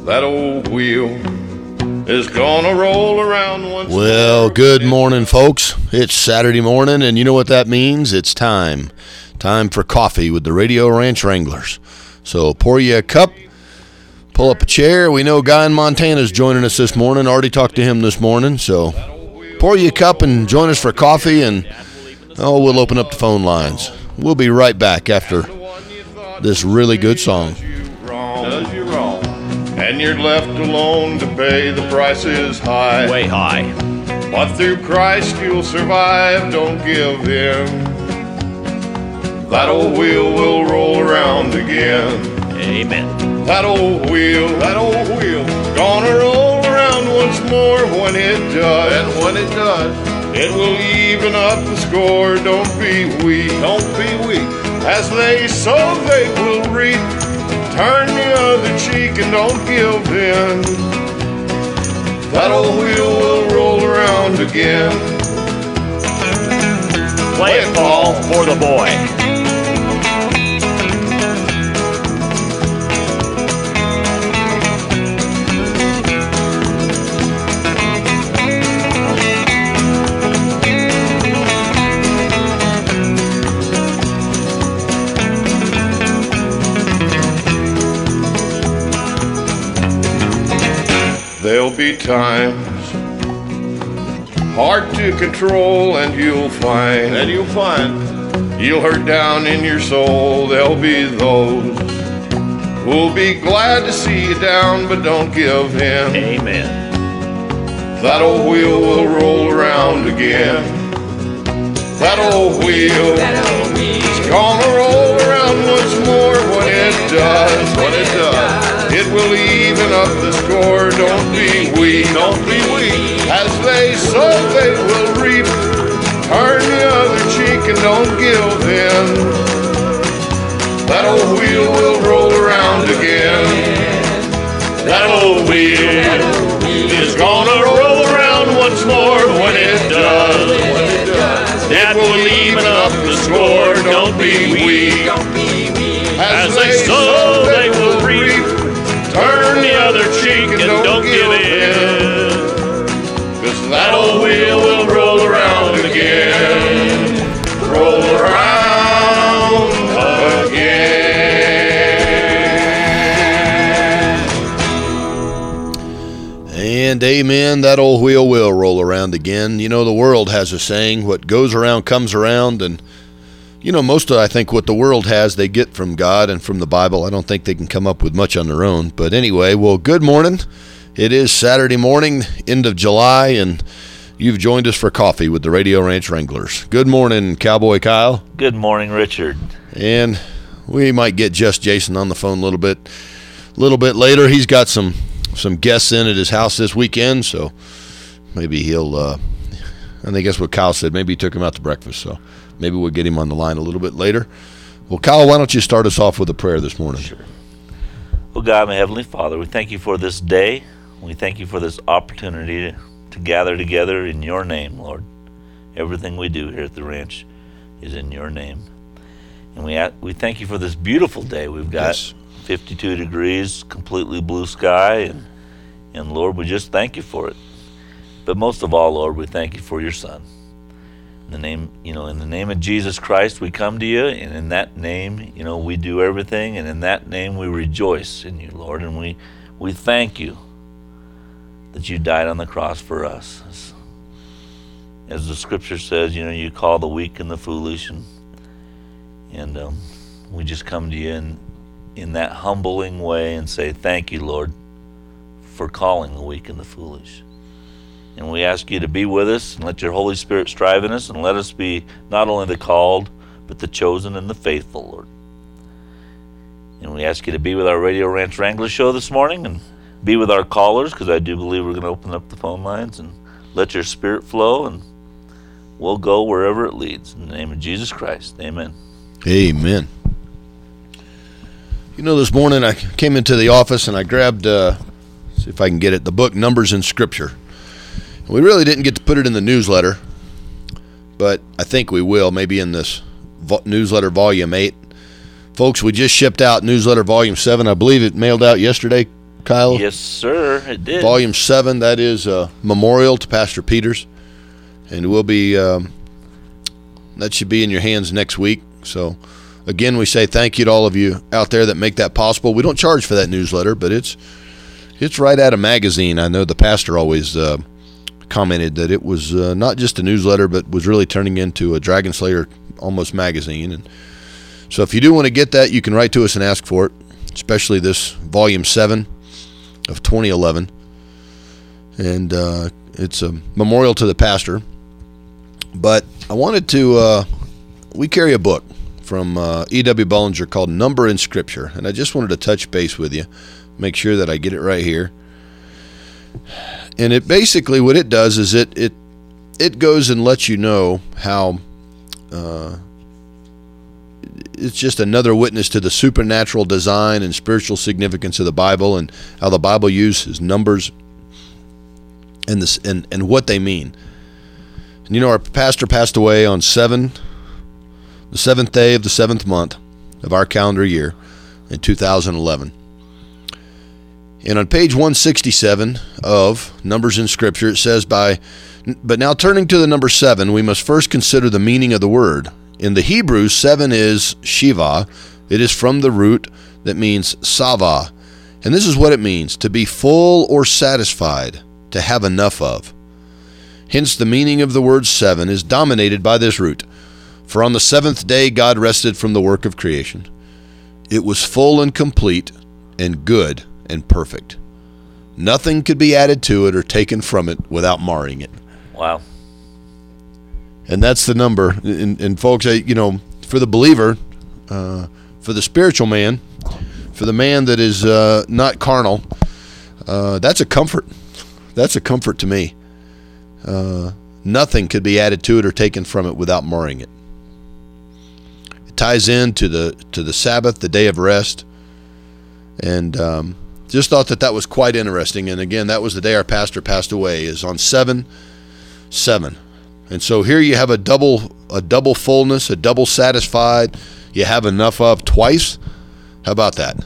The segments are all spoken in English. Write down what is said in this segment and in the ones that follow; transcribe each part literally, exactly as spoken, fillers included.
that old wheel is gonna roll around once more. Well, good morning, folks. It's Saturday morning, and you know what that means? It's time. Time for coffee with the Radio Ranch Wranglers. So pour you a cup, pull up a chair. We know Guy in Montana is joining us this morning. Already talked to him this morning. So pour you a cup and join us for coffee, and oh, we'll open up the phone lines. We'll be right back after this really good song. Does you wrong, and you're left alone to pay the prices high. Way high. But through Christ you'll survive, don't give in. That old wheel will roll around again. Amen. That old wheel, that old wheel, gonna roll around once more. When it does, and when it does, it will even up the score. Don't be weak, don't be weak. As they sow, they will reap. Turn the other cheek and don't give in. That old wheel will roll around again. Play it, Paul, for the boy. There'll be times hard to control, and you'll find, and you'll find, you'll hurt down in your soul. There'll be those who'll be glad to see you down, but don't give in. Amen. That old wheel will roll around again. That old wheel is gonna roll around once more. When it does, when it does, it will even up the score. Don't be weak, don't be weak. As they sow, they will reap. Turn the other cheek and don't give in. That old wheel will roll around again. That old wheel is gonna roll around once more. When it does, when it does, it will even up the score. Don't be weak. As they sow, they will reap. Turn the other cheek and don't, don't give in. Cause that old wheel will roll around again. Roll around again. And amen, that old wheel will roll around again. You know, the world has a saying, what goes around comes around, and you know, most of, I think, what the world has, they get from God and from the Bible. I don't think they can come up with much on their own. But anyway, well, good morning. It is Saturday morning, end of July, and you've joined us for coffee with the Radio Ranch Wranglers. Good morning, Cowboy Kyle. Good morning, Richard. And we might get Just Jason on the phone a little bit, a little bit later. He's got some some guests in at his house this weekend, so maybe he'll. Uh, I think that's what Kyle said. Maybe he took him out to breakfast, so. Maybe we'll get him on the line a little bit later. Well, Kyle, why don't you start us off with a prayer this morning? Sure. Well, God, my Heavenly Father, we thank you for this day. We thank you for this opportunity to, to gather together in your name, Lord. Everything we do here at the ranch is in your name. And we we thank you for this beautiful day. We've got yes. fifty-two degrees, completely blue sky, and, and Lord, we just thank you for it. But most of all, Lord, we thank you for your Son. In the name, you know, in the name of Jesus Christ, we come to you, and in that name, you know, we do everything, and in that name, we rejoice in you, Lord, and we, we thank you that you died on the cross for us. As, as the Scripture says, you know, you call the weak and the foolish, and and um, we just come to you in in that humbling way and say, thank you, Lord, for calling the weak and the foolish. And we ask you to be with us and let your Holy Spirit strive in us and let us be not only the called, but the chosen and the faithful, Lord. And we ask you to be with our Radio Ranch Wrangler show this morning and be with our callers, because I do believe we're going to open up the phone lines, and let your Spirit flow, and we'll go wherever it leads. In the name of Jesus Christ, amen. Amen. You know, this morning I came into the office and I grabbed, uh, see if I can get it, the book Numbers in Scripture. We really didn't get to put it in the newsletter, but I think we will, maybe in this vo- newsletter volume eight. Folks, we just shipped out newsletter volume seven. I believe it mailed out yesterday, Kyle? Yes, sir, it did. Volume seven, that is a memorial to Pastor Peters. And we'll be, um, that should be in your hands next week. So, again, we say thank you to all of you out there that make that possible. We don't charge for that newsletter, but it's it's right out of magazine. I know the pastor always uh, commented that it was uh, not just a newsletter, but was really turning into a Dragon Slayer almost magazine. And so if you do want to get that, you can write to us and ask for it, especially this volume seven of twenty eleven. And uh, it's a memorial to the pastor. But I wanted to, uh, we carry a book from uh, E W Bullinger called Number in Scripture. And I just wanted to touch base with you, make sure that I get it right here. And it basically, what it does is it it it goes and lets you know how uh, it's just another witness to the supernatural design and spiritual significance of the Bible, and how the Bible uses numbers and this and, and what they mean. And you know, our pastor passed away on seven, the seventh day of the seventh month of our calendar year in two thousand eleven. And on page one sixty-seven of Numbers in Scripture, it says, "By, but now turning to the number seven, we must first consider the meaning of the word. In the Hebrew, seven is Shiva. It is from the root that means Sava. And this is what it means: to be full or satisfied, to have enough of. Hence, the meaning of the word seven is dominated by this root. For on the seventh day God rested from the work of creation. It was full and complete and good and perfect. Nothing could be added to it or taken from it without marring it." Wow. And that's the number. And, and folks, I, you know, for the believer, uh, for the spiritual man, for the man that is uh, not carnal, uh, that's a comfort. That's a comfort to me. Uh, nothing could be added to it or taken from it without marring it. It ties into the to the Sabbath, the day of rest, and um, just thought that that was quite interesting. And again, that was the day our pastor passed away, is on seven seven. And so here you have a double a double fullness, a double satisfied. You have enough of twice. How about that?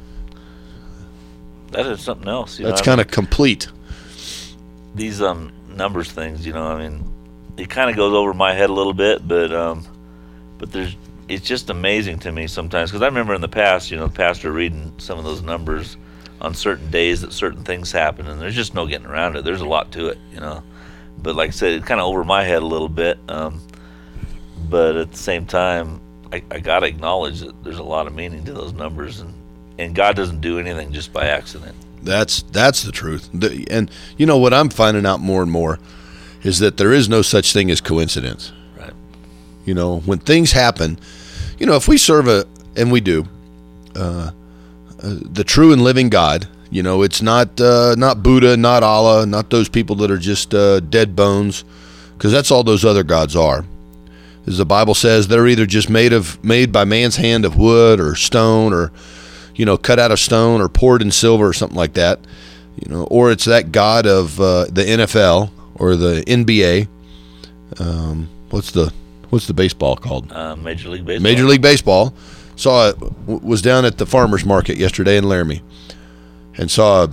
That is something else. You That's know, kind of complete. These um numbers things, you know, I mean, it kind of goes over my head a little bit, but um, but there's it's just amazing to me sometimes, because I remember in the past, you know, the pastor reading some of those numbers on certain days that certain things happen, and there's just no getting around it. There's a lot to it, you know. But like I said, it kind of over my head a little bit. Um, but at the same time, I, I got to acknowledge that there's a lot of meaning to those numbers, and, and God doesn't do anything just by accident. That's that's the truth. The, and you know what I'm finding out more and more is that there is no such thing as coincidence. Right. You know, when things happen, you know, if we serve a, and we do, uh, uh, the true and living God, you know, it's not uh, not Buddha, not Allah, not those people that are just uh, dead bones, because that's all those other gods are. As the Bible says, they're either just made of made by man's hand of wood or stone, or you know, cut out of stone or poured in silver or something like that, you know, or it's that God of uh, the N F L or the N B A. Um, what's the what's the baseball called? Uh, Major League Baseball. Major League Baseball. Saw it, was down at the farmers market yesterday in Laramie, and saw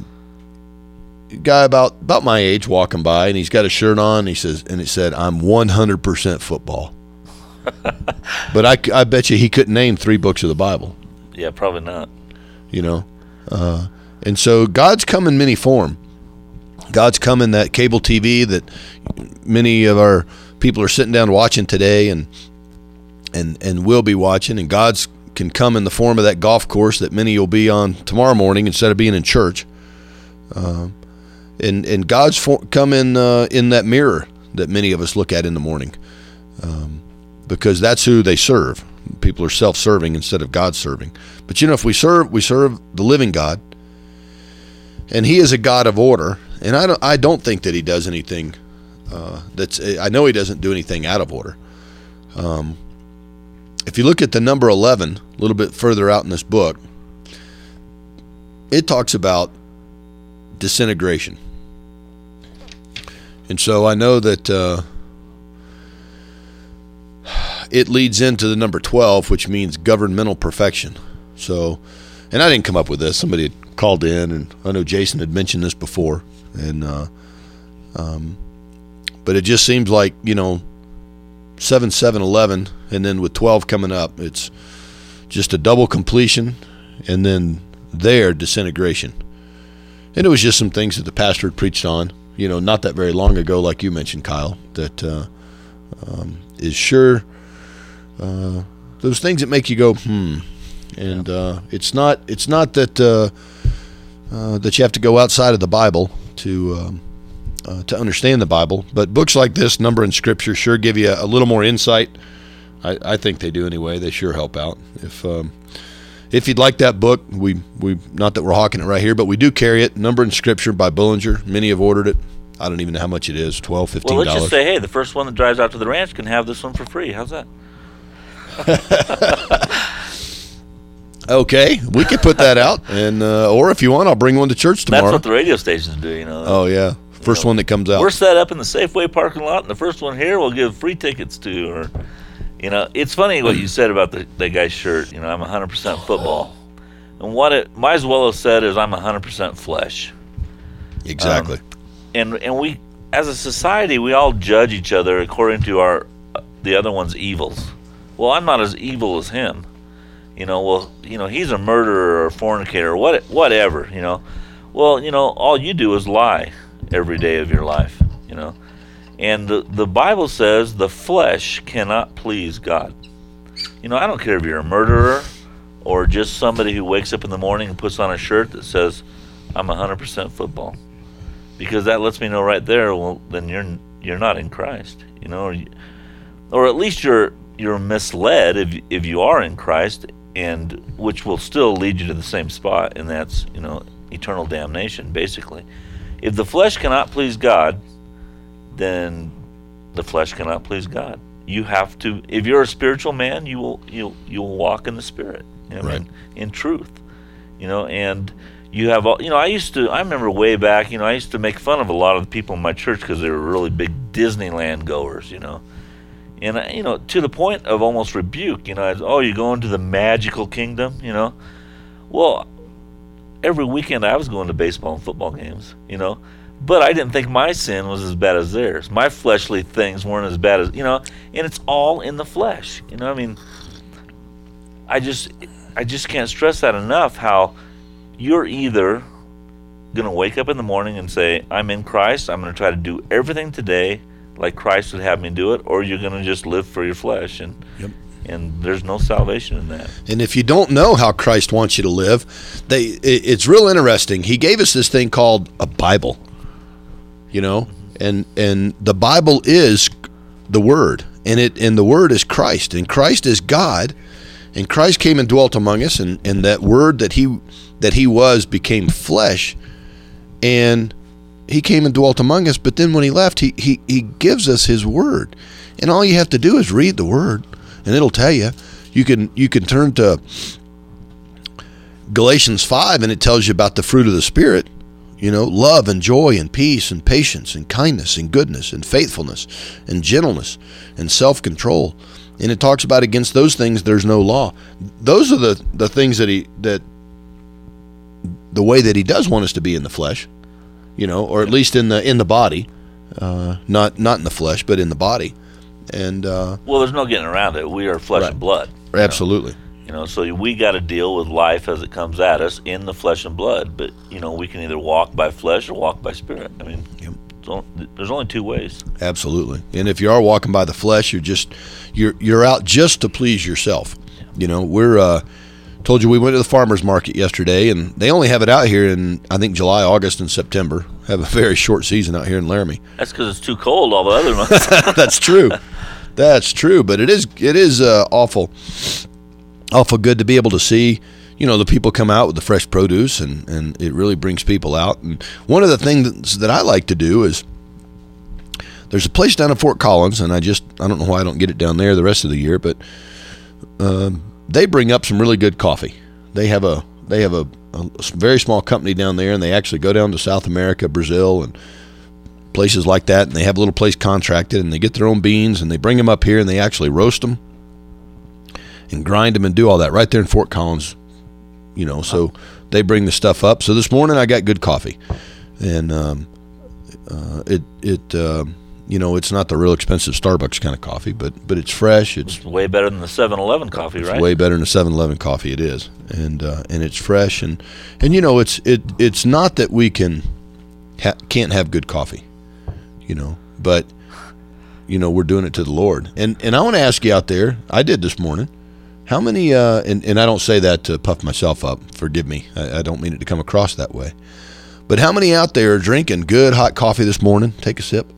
a guy about about my age walking by, and he's got a shirt on. And he says, and it said, "I'm one hundred percent football." But I, I bet you he couldn't name three books of the Bible. Yeah, probably not. You know, uh, and so God's come in many form. God's come in that cable T V that many of our people are sitting down watching today, and and and will be watching. And God's can come in the form of that golf course that many will be on tomorrow morning instead of being in church. Uh, and and God's for, come in uh, in that mirror that many of us look at in the morning, um, because that's who they serve. People are self-serving instead of God-serving. But you know, if we serve, we serve the living God, and He is a God of order. And I don't, I don't think that He does anything uh, that's. I know He doesn't do anything out of order. Um, if you look at the number eleven, a little bit further out in this book, it talks about disintegration. And so I know that uh, it leads into the number twelve, which means governmental perfection. So, and I didn't come up with this. Somebody had called in, and I know Jason had mentioned this before, and uh, um, but it just seems like, you know, seven, seven, eleven, and then with twelve coming up, it's just a double completion, and then their disintegration. And it was just some things that the pastor had preached on, you know, not that very long ago, like you mentioned, Kyle, that uh, um, is sure uh, those things that make you go, hmm. And uh, it's not it's not that uh, uh, that you have to go outside of the Bible to um, uh, to understand the Bible, but books like this, Number in Scripture, sure give you a, a little more insight. I, I think they do anyway. They sure help out. If um, if you'd like that book, we we not that we're hawking it right here, but we do carry it. Number in Scripture by Bullinger. Many have ordered it. I don't even know how much it is, twelve dollars, fifteen dollars. Well, let's just say, hey, the first one that drives out to the ranch can have this one for free. How's that? Okay, we could put that out, and uh, or if you want, I'll bring one to church tomorrow. That's what the radio stations do, you know. Oh yeah, first you know, one that comes out. We're set up in the Safeway parking lot, and the first one here we'll give free tickets to. Or, you know, it's funny what you said about the that guy's shirt. You know, I'm one hundred percent football, and what it might as well have said is I'm one hundred percent flesh. Exactly. Um, and and we, as a society, we all judge each other according to our uh, the other one's evils. Well, I'm not as evil as him. You know, well, you know, he's a murderer or a fornicator or what, whatever, you know. Well, you know, all you do is lie every day of your life, you know. And the, the Bible says the flesh cannot please God. You know, I don't care if you're a murderer or just somebody who wakes up in the morning and puts on a shirt that says, I'm one hundred percent football. Because that lets me know right there, well, then you're you're not in Christ, you know. Or, you, or at least you're you're misled if if you are in Christ, and which will still lead you to the same spot, and that's, you know, eternal damnation, basically. If the flesh cannot please God, then the flesh cannot please God. You have to, if you're a spiritual man, you will you you will walk in the Spirit, you know, right. in, in truth, you know. And you have all, you know, I used to, I remember way back, you know, I used to make fun of a lot of the people in my church because they were really big Disneyland goers, you know. And, you know, to the point of almost rebuke, you know, as, oh, you're going to the magical kingdom, you know. Well, every weekend I was going to baseball and football games, you know. But I didn't think my sin was as bad as theirs. My fleshly things weren't as bad as, you know, and it's all in the flesh. You know, I mean, I just, I just can't stress that enough, how you're either going to wake up in the morning and say, I'm in Christ, I'm going to try to do everything today like Christ would have me do it, or you're going to just live for your flesh, and yep. and there's no salvation in that. And if you don't know how Christ wants you to live, they it, it's real interesting. He gave us this thing called a Bible, you know, mm-hmm. and and the Bible is the Word, and it and the Word is Christ, and Christ is God, and Christ came and dwelt among us, and, and that Word that he that he was became flesh, and he came and dwelt among us, but then when he left, he, he, he gives us his word. And all you have to do is read the word, and it'll tell you. You can you can turn to Galatians five, and it tells you about the fruit of the Spirit. You know, love and joy and peace and patience and kindness and goodness and faithfulness and gentleness and self-control. And it talks about against those things there's no law. Those are the, the things that he that the way that he does want us to be in the flesh. You know, or at least in the in the body, uh, not not in the flesh, but in the body, and uh, well, there's no getting around it. We are flesh right. and blood. Absolutely. Know? You know, so we got to deal with life as it comes at us in the flesh and blood. But you know, we can either walk by flesh or walk by spirit. I mean, yep. so there's only two ways. Absolutely. And if you are walking by the flesh, you're just you're you're out just to please yourself. Yeah. You know, we're. Uh, Told you we went to the farmer's market yesterday, and they only have it out here in, I think, July, August, and September. Have a very short season out here in Laramie. That's because it's too cold all the other months. That's true. That's true. But it is it is uh, awful, awful good to be able to see, you know, the people come out with the fresh produce, and, and it really brings people out. And one of the things that I like to do is, there's a place down in Fort Collins, and I just, I don't know why I don't get it down there the rest of the year, but um, they bring up some really good coffee. They have a they have a, a very small company down there, and they actually go down to South America, Brazil, and places like that, and they have a little place contracted, and they get their own beans, and they bring them up here, and they actually roast them and grind them and do all that right there in Fort Collins. You know, so they bring the stuff up. So this morning I got good coffee, and um, uh, it it uh, you know, it's not the real expensive Starbucks kind of coffee, but but it's fresh. It's, it's way better than the seven eleven coffee, it's right? Way better than the seven eleven coffee. It is, and uh, and it's fresh, and and you know, it's it it's not that we can ha- can't have good coffee, you know, but you know, we're doing it to the Lord. And and I want to ask you out there, I did this morning, how many, uh, and, and I don't say that to puff myself up, forgive me, I, I don't mean it to come across that way, but how many out there are drinking good hot coffee this morning? Take a sip.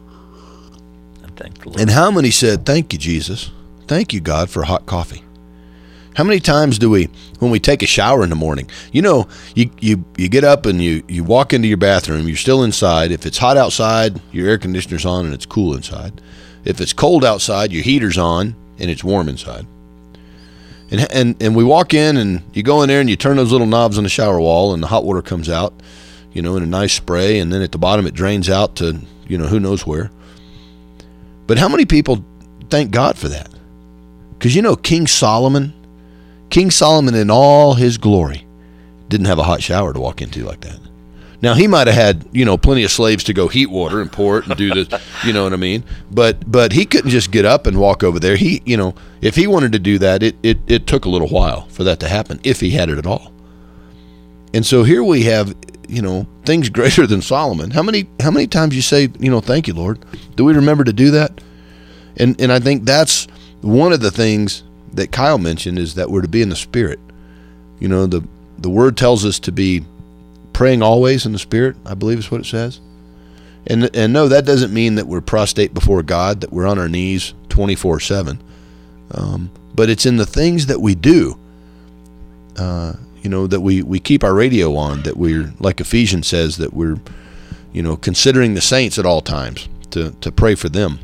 Thank the Lord. And how many said, thank you, Jesus, thank you, God, for hot coffee? How many times do we, when we take a shower in the morning, you know, you, you, you get up and you, you walk into your bathroom, you're still inside. If it's hot outside, your air conditioner's on and it's cool inside. If it's cold outside, your heater's on and it's warm inside. And, and, and we walk in and you go in there and you turn those little knobs on the shower wall and the hot water comes out, you know, in a nice spray. And then at the bottom, it drains out to, you know, who knows where. But how many people thank God for that? Because, you know, King Solomon, King Solomon in all his glory didn't have a hot shower to walk into like that. Now, he might have had, you know, plenty of slaves to go heat water and pour it and do this, you know what I mean? But but he couldn't just get up and walk over there. He, you know, if he wanted to do that, it, it, it took a little while for that to happen, if he had it at all. And so here we have, you know, things greater than Solomon. How many how many times you say, you know, thank you, Lord? Do we remember to do that? And and I think that's one of the things that Kyle mentioned, is that we're to be in the Spirit. You know, the the Word tells us to be praying always in the Spirit, I believe is what it says. And and no, that doesn't mean that we're prostrate before God, that we're on our knees twenty-four seven. Um, but it's in the things that we do, uh, you know, that we, we keep our radio on, that we're, like Ephesians says, that we're, you know, considering the saints at all times, to, to pray for them.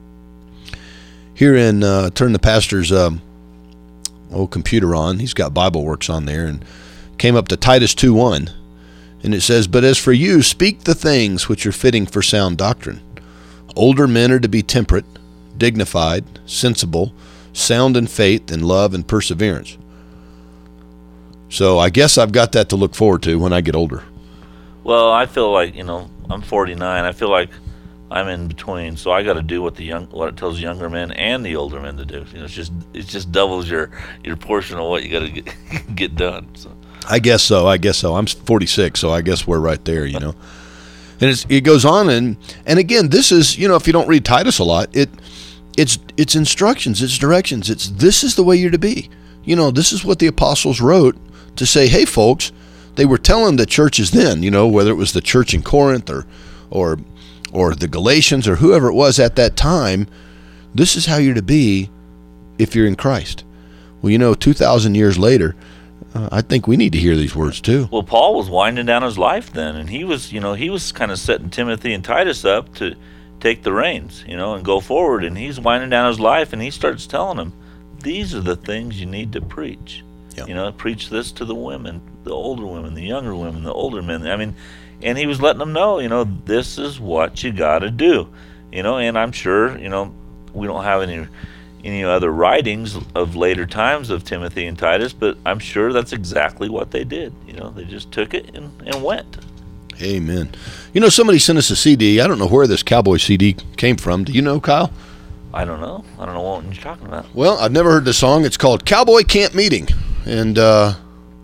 Here in, uh, turn the pastor's um, old computer on. He's got Bible Works on there, and came up to Titus two one. And it says, but as for you, speak the things which are fitting for sound doctrine. Older men are to be temperate, dignified, sensible, sound in faith and love and perseverance. So I guess I've got that to look forward to when I get older. Well, I feel like, you know, I'm forty-nine. I feel like I'm in between, so I got to do what the young, what it tells younger men and the older men to do. You know, it's just it just doubles your your portion of what you got to get get done. So. I guess so. I guess so. I'm forty-six, so I guess we're right there. You know, and it's, it goes on, and and again, this is, you know, if you don't read Titus a lot, it it's it's instructions, it's directions, it's this is the way you're to be. You know, this is what the apostles wrote to say, hey, folks. They were telling the churches then, you know, whether it was the church in Corinth or or or the Galatians or whoever it was at that time, this is how you're to be if you're in Christ. Well, you know, two thousand years later, uh, I think we need to hear these words too. Well, Paul was winding down his life then, and he was, you know, he was kind of setting Timothy and Titus up to take the reins, you know, and go forward, and he's winding down his life, and he starts telling them, these are the things you need to preach. Yep. You know, preach this to the women, the older women, the younger women, the older men. I mean, and he was letting them know, you know, this is what you got to do. You know, and I'm sure, you know, we don't have any any other writings of later times of Timothy and Titus, but I'm sure that's exactly what they did. You know, they just took it and, and went. Amen. You know, somebody sent us a C D. I don't know where this Cowboy C D came from. Do you know, Kyle? I don't know. I don't know what you're talking about. Well, I've never heard the song. It's called Cowboy Camp Meeting. And uh,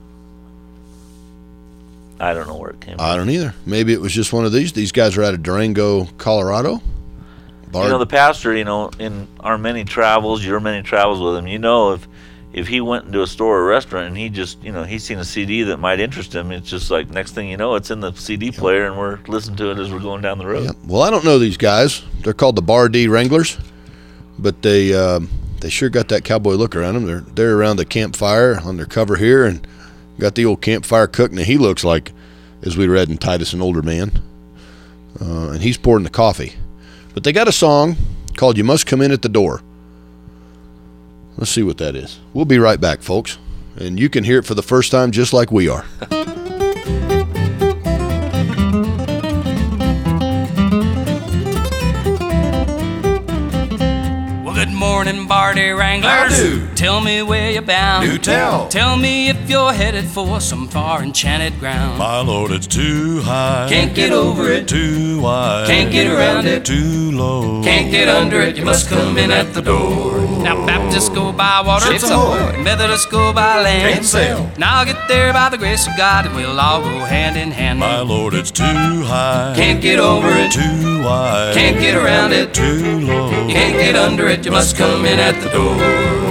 I don't know where it came from. I don't either. Maybe it was just one of these. These guys are out of Durango, Colorado. Bard. You know, the pastor, you know, in our many travels, your many travels with him, you know, if if he went into a store or restaurant and he just, you know, he's seen a C D that might interest him, it's just like next thing you know, it's in the C D yep. player and we're listening to it as we're going down the road. Yep. Well, I don't know these guys. They're called the Bar D Wranglers, but they... Um, They sure got that cowboy look around them. They're they're around the campfire on their cover here, and got the old campfire cook. Now he looks like, as we read in Titus, an older man, uh, and he's pouring the coffee. But they got a song called "You Must Come In at the Door." Let's see what that is. We'll be right back, folks, and you can hear it for the first time just like we are. morning, Barty Wranglers. I do. Tell me where you're bound. Do tell. Tell me if you're headed for some far enchanted ground. My Lord, it's too high. Can't get over it. Too wide. Can't get around it. Too low. Can't get under it. You must come in at the door. Now Baptists go by water. Ships ahoy. Methodists go by land. Can't sail. Now I'll get there by the grace of God, and we'll all go hand in hand. My Lord, it's too high. Can't get over it. Too wide. Can't get around it. Too low. You can't get under it. You must come in at the door.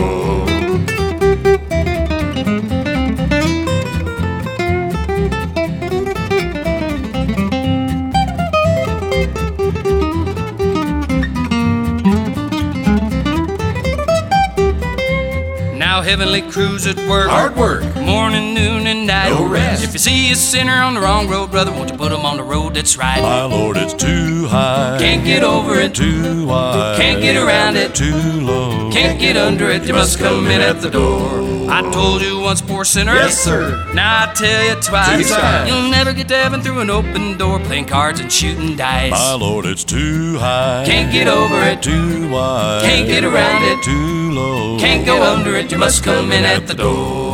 Now heavenly crews at work. Hard work. Morning, noon, and night. No rest. If you see a sinner on the wrong road, brother, won't you put him on the road that's right? My Lord, it's too high. Can't get over it. Too wide. Can't get around it. Too low. Can't get under it. You must come in at the door. I told you once, poor sinner. Yes, sir. Now I tell you twice. Two times. You'll never get to heaven through an open door, playing cards and shooting dice. My Lord, it's too high. Can't get over it. Too wide. Can't get around it. Too low. Can't go under it. You must come in at the door.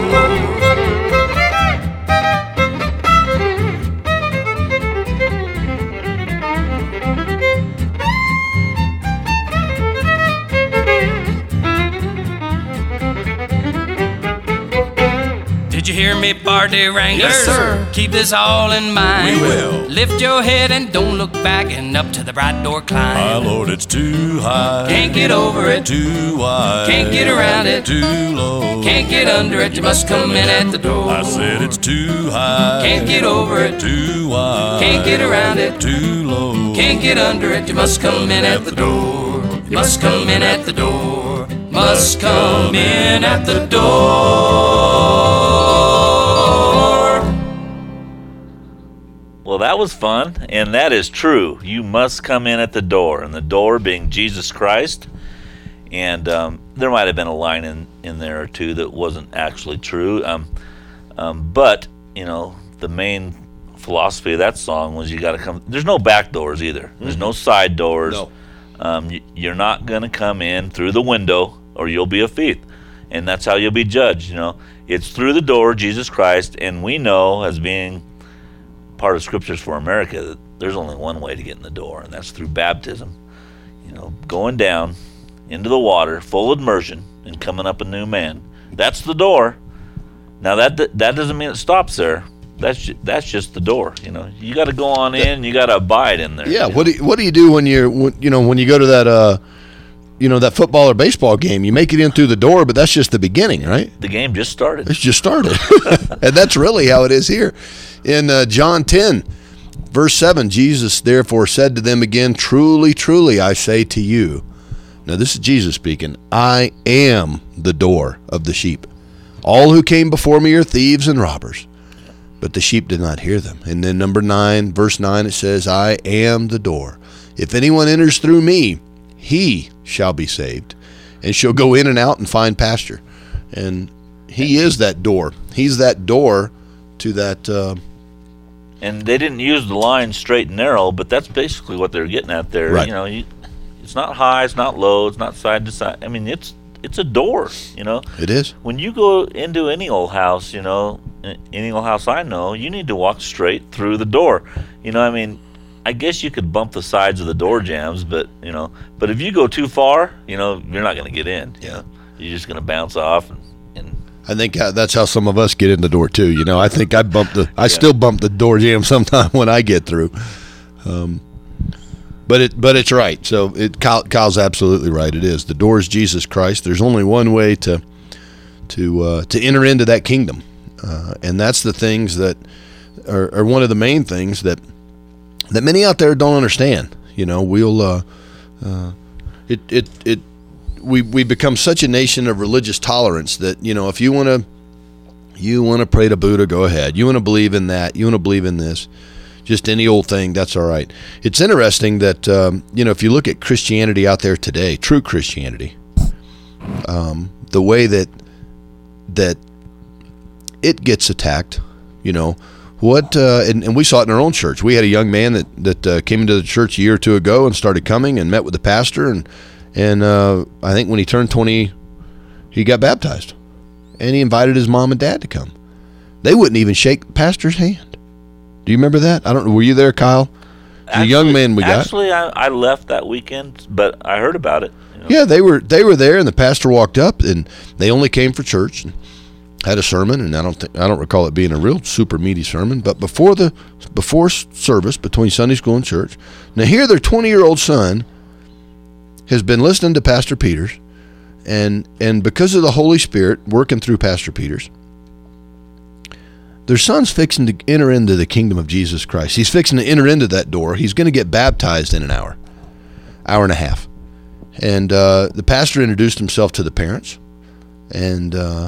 Did you hear me, Barty Wranglers? Yes, sir. Keep this all in mind. We will. Lift your head and don't look back, and up to the bright door climb. My Lord, it's too high. Can't get over it. Too wide. Can't get around it. Too low. Can't get under it. You must come in at the door. I said it's too high. Can't get over it. Too wide. Can't get around it. Too low. Can't get under it. You must come in at the door. You must come in at the door. Must come in at the door. Well, that was fun, and that is true. You must come in at the door, and the door being Jesus Christ. And um, there might have been a line in, in there or two that wasn't actually true. Um, um, but, you know, the main philosophy of that song was you got to come. There's no back doors either. There's mm-hmm. no side doors. No. Um, you, you're not going to come in through the window, or you'll be a thief. And that's how you'll be judged, you know. It's through the door, Jesus Christ, and we know as being part of Scriptures for America that there's only one way to get in the door, and that's through baptism. You know, going down into the water, full immersion, and coming up a new man. That's the door. Now that that doesn't mean it stops there. That's that's just the door. You know, you got to go on in. You got to abide in there. Yeah. What do you, what do you do when you're when, you know when you go to that uh you know that football or baseball game? You make it in through the door, but that's just the beginning, right? The game just started. It's just started, and that's really how it is here. In uh, John ten, verse seven, Jesus therefore said to them again, "Truly, truly, I say to you." Now this is Jesus speaking. "I am the door of the sheep. All who came before me are thieves and robbers, but the sheep did not hear them." And then number nine, verse nine, it says, "I am the door. If anyone enters through me, he shall be saved, and shall go in and out and find pasture." And he is that door. He's that door to that. Uh, and they didn't use the line straight and narrow, but that's basically what they're getting at there. Right. You know, you, it's not high, it's not low, it's not side to side. I mean, it's it's a door. You know, it is. When you go into any old house, you know, any old house I know, you need to walk straight through the door. You know, I mean, I guess you could bump the sides of the door jambs, but you know, but if you go too far, you know, you're not going to get in. You know, you're just going to bounce off. And, and I think that's how some of us get in the door too. You know, I think I bump the, I yeah. still bump the door jamb sometime when I get through. Um, but it, but it's right. So it, Kyle, Kyle's absolutely right. It is. The door is Jesus Christ. There's only one way to, to, uh, to enter into that kingdom, uh, and that's the things that are, are one of the main things that. that many out there don't understand. You know, we'll, uh, uh, it, it, it, we, we become such a nation of religious tolerance that, you know, if you want to, you want to pray to Buddha, go ahead. You want to believe in that. You want to believe in this, just any old thing. That's all right. It's interesting that, um, you know, if you look at Christianity out there today, true Christianity, um, the way that, that it gets attacked, you know, What uh, and, and we saw it in our own church. We had a young man that that uh, came into the church a year or two ago and started coming and met with the pastor and And uh, I think when he turned twenty, he got baptized. And he invited his mom and dad to come. They wouldn't even shake the pastor's hand. Do you remember that? I don't know. Were you there, Kyle? The Actually, young man we got. Actually, I, I left that weekend, but I heard about it. You know? Yeah, they were they were there, and the pastor walked up, and they only came for church and had a sermon. And I don't think I don't recall it being a real super meaty sermon. But before the before service, between Sunday school and church, now here their twenty-year-old son has been listening to Pastor Peters, and and because of the Holy Spirit working through Pastor Peters, their son's fixing to enter into the kingdom of Jesus Christ. He's fixing to enter into that door. He's going to get baptized in an hour, hour and a half. And uh, the pastor introduced himself to the parents, and uh,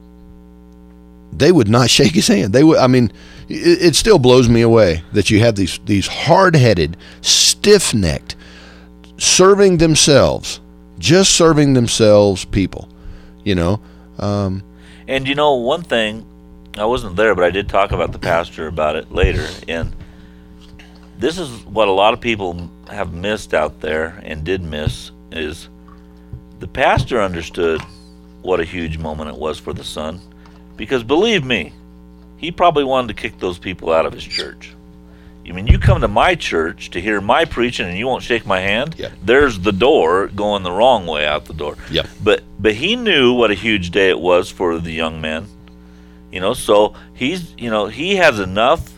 they would not shake his hand. They would. I mean, it, it still blows me away that you have these these hard-headed, stiff-necked, serving themselves, just serving themselves people, you know. Um, and you know, one thing, I wasn't there, but I did talk about the pastor about it later, and this is what a lot of people have missed out there and did miss, is the pastor understood what a huge moment it was for the son, because believe me, he probably wanted to kick those people out of his church. I mean, you come to my church to hear my preaching and you won't shake my hand, yeah. There's the door going the wrong way out the door. Yeah. But but he knew what a huge day it was for the young man. You know, so he's, you know, he has enough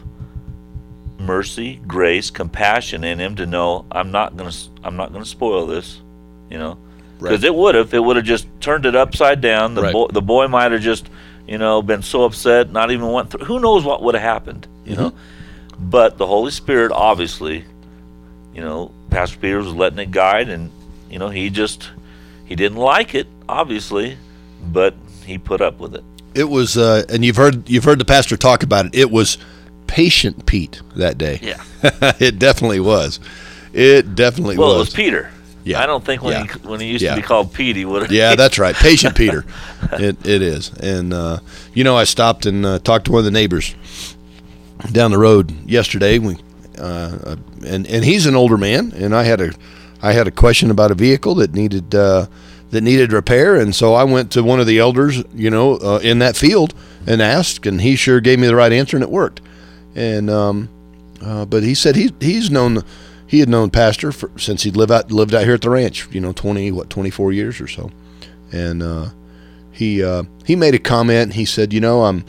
mercy, grace, compassion in him to know I'm not gonna, I'm not gonna spoil this, you know, because right. it would have, it would have just turned it upside down. The right. boy, the boy might have just, you know, been so upset, not even went through. Who knows what would have happened, you mm-hmm. know? But the Holy Spirit, obviously, you know, Pastor Peter was letting it guide, and you know, he just, he didn't like it, obviously, but he put up with it. It was, uh, and you've heard you've heard the pastor talk about it. It was patient Pete that day. Yeah, it definitely was. It definitely well, was. Well, it was Peter. Yeah, I don't think when yeah. he when he used yeah. to be called Pete, he would have. Yeah, that's right, patient Peter. It it is, and uh, you know, I stopped and uh, talked to one of the neighbors down the road yesterday. We uh, and and he's an older man, and I had a I had a question about a vehicle that needed. Uh, that needed repair, and so I went to one of the elders, you know, uh, in that field and asked, and he sure gave me the right answer, and it worked. And um, uh, but he said he he's known he had known Pastor for, since he'd lived out lived out here at the ranch, you know, twenty what twenty four years or so, and uh, he uh, he made a comment. He said, you know, I'm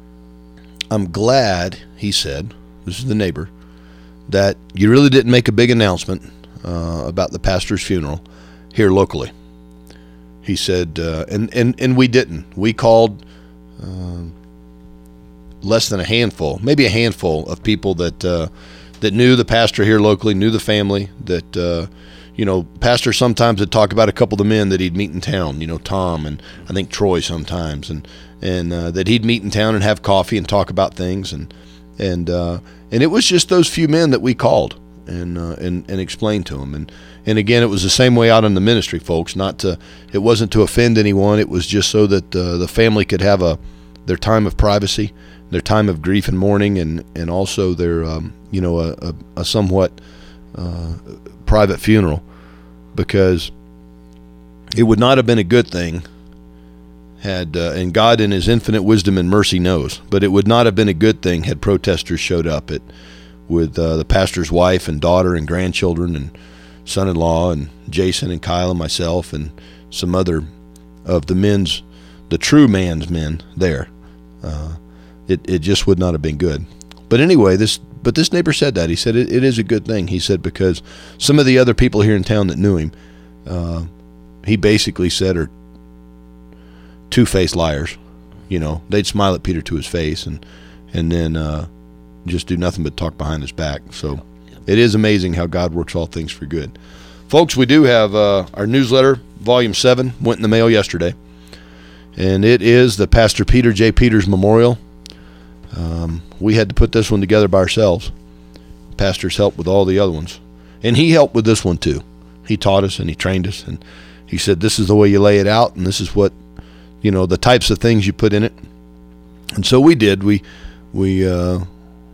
I'm glad, he said, this is the neighbor, that you really didn't make a big announcement uh, about the pastor's funeral here locally. He said, uh, and, and, and we didn't. We called uh, less than a handful, maybe a handful of people that uh, that knew the pastor here locally, knew the family, that, uh, you know, pastor sometimes would talk about a couple of the men that he'd meet in town, you know, Tom and I think Troy sometimes, and and uh, that he'd meet in town and have coffee and talk about things. And and uh, and it was just those few men that we called and uh, and, and explained to them. And And again, it was the same way out in the ministry, folks. Not to, it wasn't to offend anyone. It was just so that uh, the family could have a their time of privacy, their time of grief and mourning, and and also their um, you know a, a, a somewhat uh, private funeral, because it would not have been a good thing had uh, and God in His infinite wisdom and mercy knows, but it would not have been a good thing had protesters showed up at with uh, the pastor's wife and daughter and grandchildren and son-in-law and Jason and Kyle and myself and some other of the men's, the true man's men there. Uh, it it just would not have been good. But anyway, this but this neighbor said that. He said it, it is a good thing. He said because some of the other people here in town that knew him, uh, he basically said are two-faced liars. You know, they'd smile at Peter to his face and and then uh, just do nothing but talk behind his back. So. It is amazing how God works all things for good. Folks, we do have uh, our newsletter, Volume seven, went in the mail yesterday. And it is the Pastor Peter J. Peters Memorial. Um, we had to put this one together by ourselves. Pastor's helped with all the other ones. And he helped with this one too. He taught us and he trained us. And he said, this is the way you lay it out. And this is what, you know, the types of things you put in it. And so we did. We, we, uh,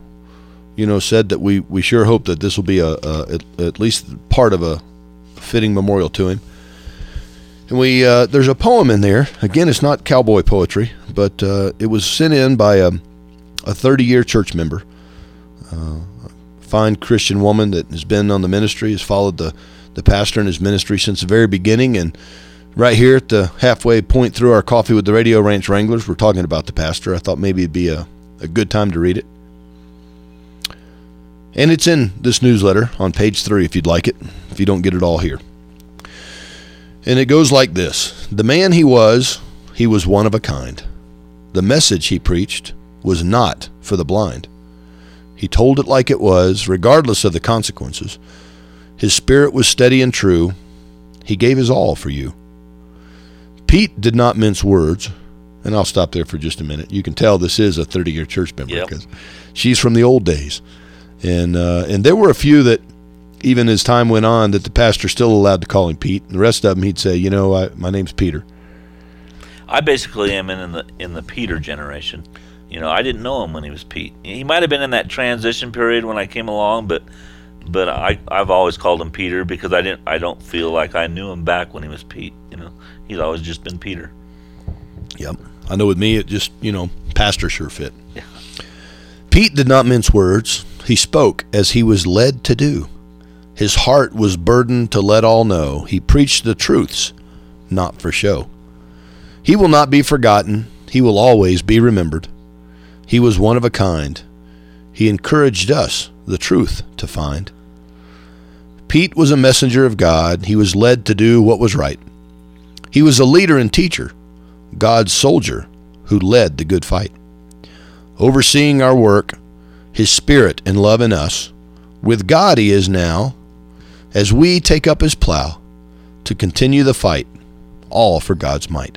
you know, said that we, we sure hope that this will be a, a at, at least part of a fitting memorial to him. And we uh, there's a poem in there. Again, it's not cowboy poetry, but uh, it was sent in by a a thirty-year church member, uh, a fine Christian woman that has been on the ministry, has followed the, the pastor in his ministry since the very beginning. And right here at the halfway point through our Coffee with the Radio Ranch Wranglers, we're talking about the pastor. I thought maybe it'd be a, a good time to read it. And it's in this newsletter on page three if you'd like it, if you don't get it all here. And it goes like this. The man he was, he was one of a kind. The message he preached was not for the blind. He told it like it was, regardless of the consequences. His spirit was steady and true. He gave his all for you. Pete did not mince words. And I'll stop there for just a minute. You can tell this is a thirty-year church member Yep. because she's from the old days. And uh, and there were a few that, even as time went on, that the pastor still allowed to call him Pete. And the rest of them, he'd say, you know, I, my name's Peter. I basically am in the in the Peter generation. You know, I didn't know him when he was Pete. He might have been in that transition period when I came along, but but I I've always called him Peter because I didn't I don't feel like I knew him back when he was Pete. You know, he's always just been Peter. Yep. I know with me, it just, you know, pastor sure fit. Yeah. Pete did not mince words. He spoke as he was led to do. His heart was burdened to let all know. He preached the truths, not for show. He will not be forgotten. He will always be remembered. He was one of a kind. He encouraged us the truth to find. Pete was a messenger of God. He was led to do what was right. He was a leader and teacher, God's soldier who led the good fight. Overseeing our work, his spirit and love in us, with God he is now, as we take up his plow to continue the fight, all for God's might.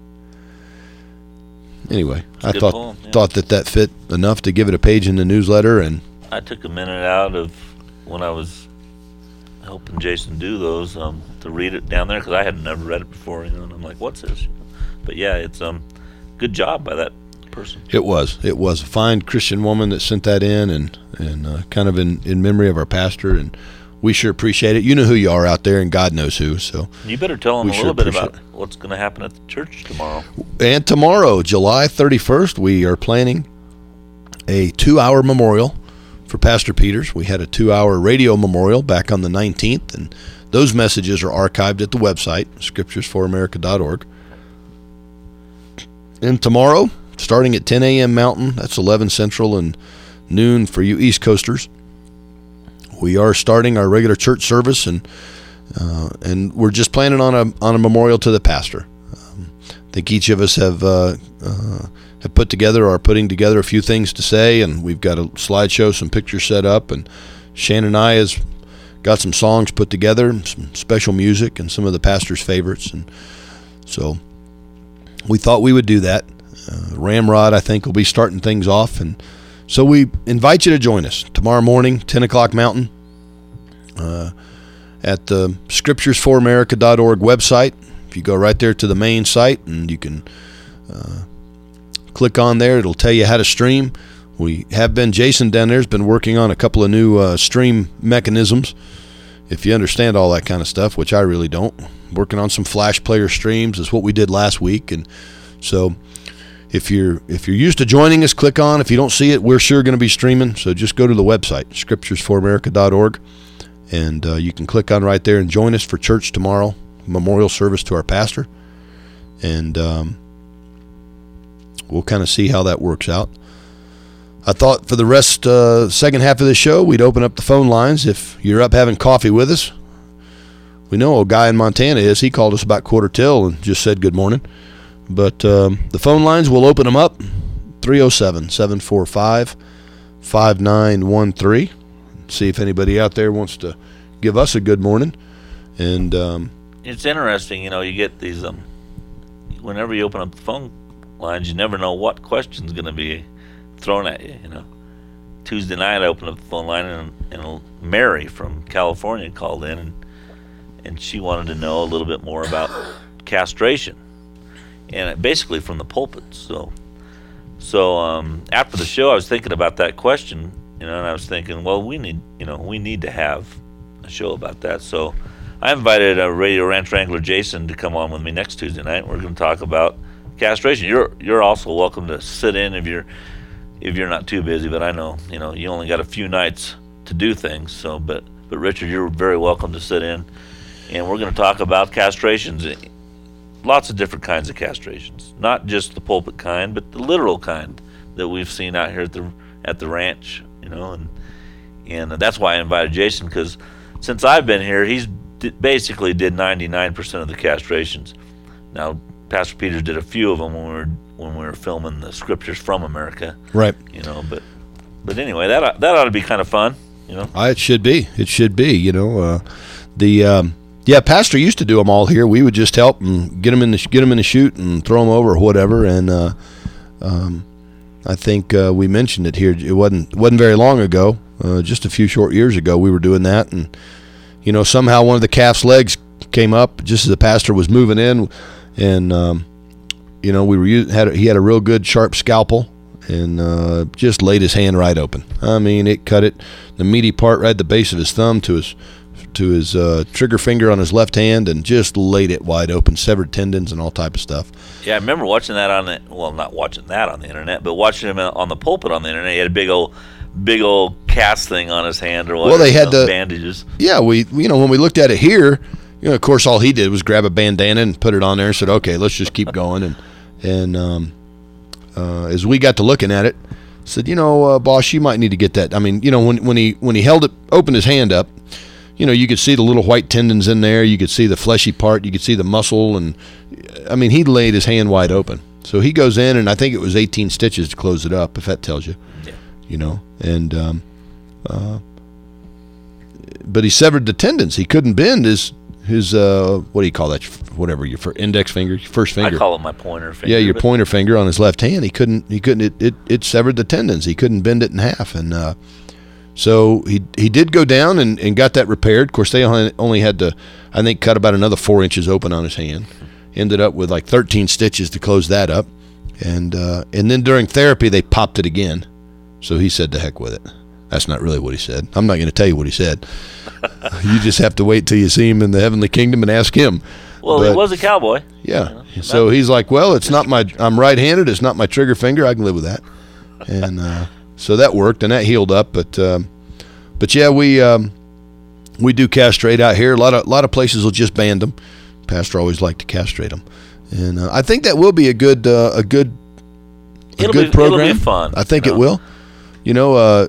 Anyway, I thought poem, yeah. thought that that fit enough to give it a page in the newsletter. And I took a minute out of when I was helping Jason do those um, to read it down there because I had never read it before. You know, and I'm like, "What's this?" But yeah, it's um, good job by that person. It was. It was a fine Christian woman that sent that in, and and uh, kind of in, in memory of our pastor, and we sure appreciate it. You know who you are out there, and God knows who. So You better tell them We a sure little bit appreciate about what's going to happen at the church tomorrow. And tomorrow, July thirty-first, we are planning a two-hour memorial for Pastor Peters. We had a two-hour radio memorial back on the nineteenth, and those messages are archived at the website, scriptures for america dot org. And tomorrow, starting at ten a.m. Mountain, that's eleven Central and noon for you East Coasters, we are starting our regular church service, and uh, and we're just planning on a on a memorial to the pastor. Um, I think each of us have uh, uh, have put together or are putting together a few things to say, and we've got a slideshow, some pictures set up, and Shannon and I has got some songs put together, some special music, and some of the pastor's favorites, and so we thought we would do that. Uh, Ramrod, I think, will be starting things off, and so we invite you to join us tomorrow morning, ten o'clock Mountain, uh, at the scriptures for america dot org website. If you go right there to the main site, and you can uh, click on there, it'll tell you how to stream. We have been, Jason down there has been working on a couple of new uh, stream mechanisms, if you understand all that kind of stuff, which I really don't. Working on some Flash Player streams is what we did last week, and so if you're if you're used to joining us, click on. If you don't see it, we're sure going to be streaming, so just go to the website, scriptures for america dot org, and uh, you can click on right there and join us for church tomorrow, memorial service to our pastor, and um, we'll kind of see how that works out. I thought for the rest, uh, second half of the show, we'd open up the phone lines. If you're up having coffee with us, we know a guy in Montana is. He called us about quarter till and just said good morning. But um, the phone lines, we'll open them up, three oh seven, seven four five, five nine one three. See if anybody out there wants to give us a good morning. And um, It's interesting, you know, you get these, um, whenever you open up the phone lines, you never know what question's going to be thrown at you, you know. Tuesday night I opened up the phone line, and, and Mary from California called in, and and she wanted to know a little bit more about castration, and it, basically from the pulpit. So so um, after the show I was thinking about that question, you know, and I was thinking, well, we need, you know, we need to have a show about that. So I invited uh, Radio Ranch Wrangler Jason to come on with me next Tuesday night. We're going to talk about castration. You're you're also welcome to sit in if you're if you're not too busy. But I know you know you only got a few nights to do things. So, but but Richard, you're very welcome to sit in, and we're going to talk about castrations. Lots of different kinds of castrations, not just the pulpit kind, but the literal kind that we've seen out here at the at the ranch. You know, and and that's why I invited Jason, because since I've been here, he's basically did ninety-nine percent of the castrations. Now, Pastor Peters did a few of them when we were when we were filming the Scriptures from America. Right. You know, but but anyway, that that ought to be kind of fun. You know, Uh, it should be. It should be. You know, uh, the um, yeah, Pastor used to do them all here. We would just help and get them in the get them in the chute and throw them over or whatever. And uh, um, I think uh, we mentioned it here. It wasn't wasn't very long ago. Uh, just a few short years ago, we were doing that, and you know, somehow one of the calf's legs came up just as the pastor was moving in, and um, you know, we were using, had a, he had a real good sharp scalpel, and uh, just laid his hand right open. I mean, it cut it, the meaty part right at the base of his thumb to his to his uh, trigger finger on his left hand, and just laid it wide open, severed tendons and all type of stuff. yeah, I remember watching that on the well, not watching that on the internet, but watching him on the pulpit on the internet. He had a big old. Big old cast thing on his hand or whatever. Well, they had the the bandages. Yeah, we you know when we looked at it here, you know, of course, all he did was grab a bandana and put it on there and said, "Okay, let's just keep going." And and um, uh, as we got to looking at it, said, "You know, uh, boss, you might need to get that." I mean, you know, when when he when he held it, opened his hand up, you know, you could see the little white tendons in there. You could see the fleshy part. You could see the muscle, and I mean, he laid his hand wide open. So he goes in, and I think it was eighteen stitches to close it up, if that tells you. Yeah. You know, and um, uh, but he severed the tendons. He couldn't bend his his uh, what do you call that? Whatever your fir- index finger, your first finger. I call it my pointer finger. Yeah, your but- pointer finger on his left hand. He couldn't. He couldn't. It, it, it severed the tendons. He couldn't bend it in half, and uh, so he he did go down and, and got that repaired. Of course, they only, only had to, I think, cut about another four inches open on his hand. Ended up with like thirteen stitches to close that up, and uh, and then during therapy they popped it again. So he said, "To heck with it." That's not really what he said. I'm not going to tell you what he said. You just have to wait till you see him in the heavenly kingdom and ask him. Well, But- he was a cowboy. Yeah. You know, So he's like, well, it's not my, I'm right-handed. It's not my trigger finger. I can live with that. And uh, so that worked, and that healed up. But um, but yeah, we um, we do castrate out here. A lot of a lot of places will just band them. Pastor always liked to castrate them, and uh, I think that will be a good uh, a good a It'll good be- program. it'll be fun, I think you it know. will. You know, uh,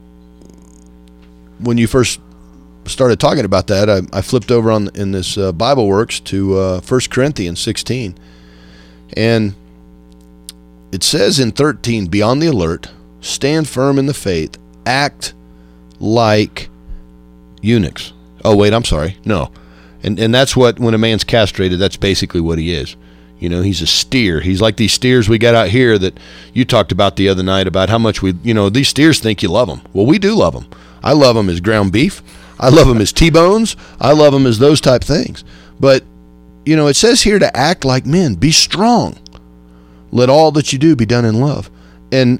when you first started talking about that, I, I flipped over on in this uh, Bible Works to uh, First Corinthians sixteen, and it says in thirteen, "Be on the alert, stand firm in the faith, act like eunuchs." Oh wait, I'm sorry, no, and and that's what when a man's castrated, that's basically what he is. You know, he's a steer. He's like these steers we got out here that you talked about the other night about how much we, you know, these steers think you love them. Well, we do love them. I love them as ground beef. I love them as T-bones. I love them as those type things. But, you know, it says here to act like men. Be strong. Let all that you do be done in love. And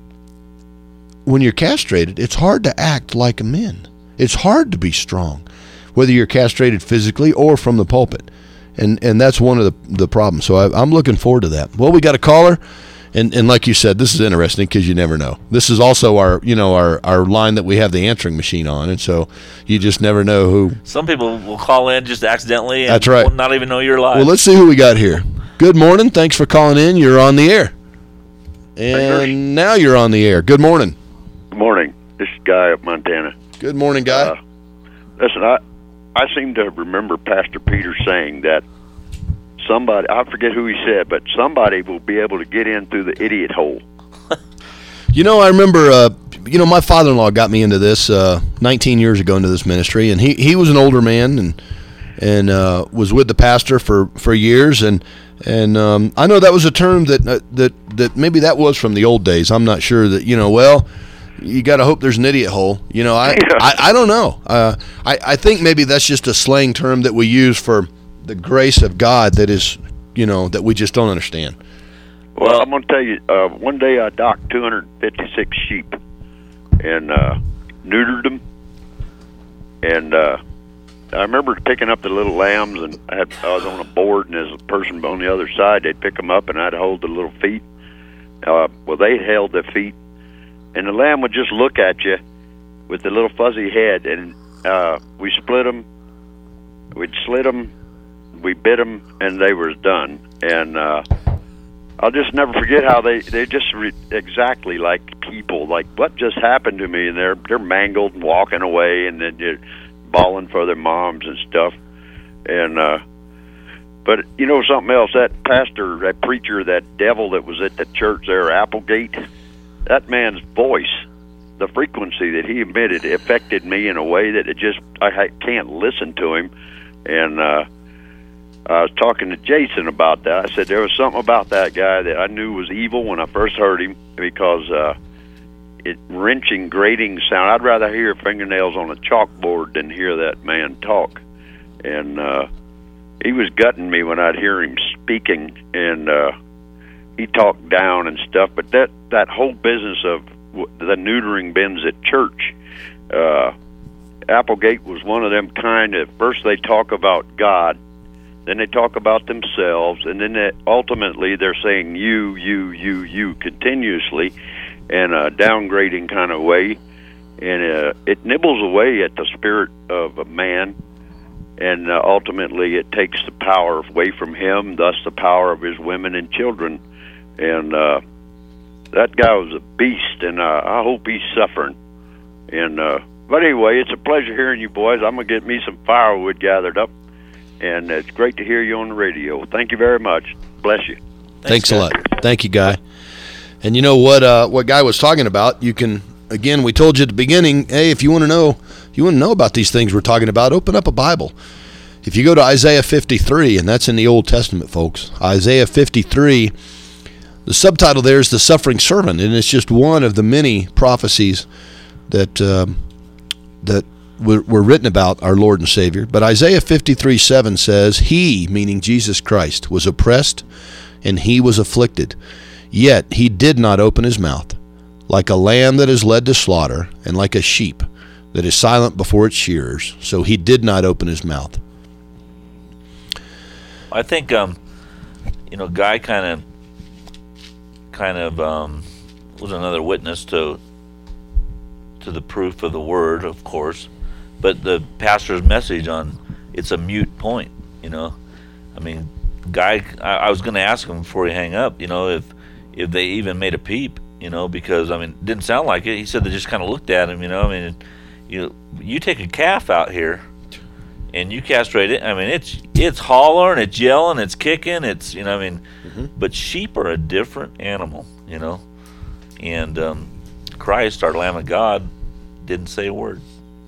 when you're castrated, it's hard to act like a man. It's hard to be strong, whether you're castrated physically or from the pulpit. And and that's one of the the problems. So I, I'm looking forward to that. Well, we got a caller, and, and like you said, this is interesting because you never know. This is also our you know our, our line that we have the answering machine on, and so you just never know who. Some people will call in just accidentally and That's right. will not even know you're live. Well, let's see who we got here. Good morning. Thanks for calling in. You're on the air. And now you're on the air. Good morning. Good morning. This is Guy up Montana. Good morning, guy. Uh, listen, I I seem to remember Pastor Peter saying that somebody, I forget who he said, but somebody will be able to get in through the idiot hole. You know, I remember, uh, you know, my father-in-law got me into this uh, nineteen years ago into this ministry, and he, he was an older man and and uh, was with the pastor for, for years, and and um, I know that was a term that uh, that that maybe that was from the old days. I'm not sure that, you know, well, you got to hope there's an idiot hole. You know, I Yeah. I, I don't know. Uh, I I think maybe that's just a slang term that we use for the grace of God that is, you know, that we just don't understand. Well, Well- I'm going to tell you, uh, one day I docked two hundred fifty-six sheep and uh, neutered them and uh, I remember picking up the little lambs, and I, had, I was on a board, and as a person on the other side, they'd pick them up, and I'd hold the little feet. Uh, well, they held the feet, and the lamb would just look at you with the little fuzzy head, and uh, we split them, we'd slit them, we bit them, and they were done. And uh, I'll just never forget how they they just re- exactly like people, like what just happened to me, and they're they're mangled and walking away, and then they're bawling for their moms and stuff. And uh, but you know something else, that pastor, that preacher, that devil that was at the church there, Applegate, that man's voice, the frequency that he emitted, affected me in a way that it just I, I can't listen to him. And uh, I was talking to Jason about that. I said there was something about that guy that I knew was evil when I first heard him, because uh, it wrenching, grating sound. I'd rather hear fingernails on a chalkboard than hear that man talk. And uh, he was gutting me when I'd hear him speaking, and uh, he talked down and stuff. But that, that whole business of the neutering bins at church, uh, Applegate was one of them kind of, first they talk about God, then they talk about themselves, and then they, ultimately they're saying you, you, you, you continuously in a downgrading kind of way, and uh, it nibbles away at the spirit of a man, and uh, ultimately it takes the power away from him, thus the power of his women and children. And uh, that guy was a beast, and uh, I hope he's suffering. And uh, but anyway, it's a pleasure hearing you boys. I'm going to get me some firewood gathered up, and it's great to hear you on the radio. Thank you very much. Bless you. Thanks, Thanks a lot. Thank you, Guy. And you know what uh, what Guy was talking about, you can, again, we told you at the beginning, hey, if you want to know, you want to know about these things we're talking about, open up a Bible. If you go to Isaiah fifty-three, and that's in the Old Testament, folks, Isaiah fifty-three, the subtitle there is The Suffering Servant, and it's just one of the many prophecies that um, that were, were written about our Lord and Savior. But Isaiah fifty-three seven says, He, meaning Jesus Christ, was oppressed and He was afflicted, yet He did not open His mouth. Like a lamb that is led to slaughter, and like a sheep that is silent before its shearers, so He did not open His mouth. I think, um, you know, Guy kind of, kind of um, was another witness to to the proof of the word, of course, but the pastor's message on it's a mute point. You know, I mean, Guy, I, I was going to ask him before he hang up, you know, if if they even made a peep, you know, because I mean, it didn't sound like it. He said they just kind of looked at him, you know. I mean, you you take a calf out here and you castrate it. I mean, it's it's hollering, it's yelling, it's kicking, it's, you know, I mean, mm-hmm. But sheep are a different animal, you know, and um, Christ, our Lamb of God, didn't say a word.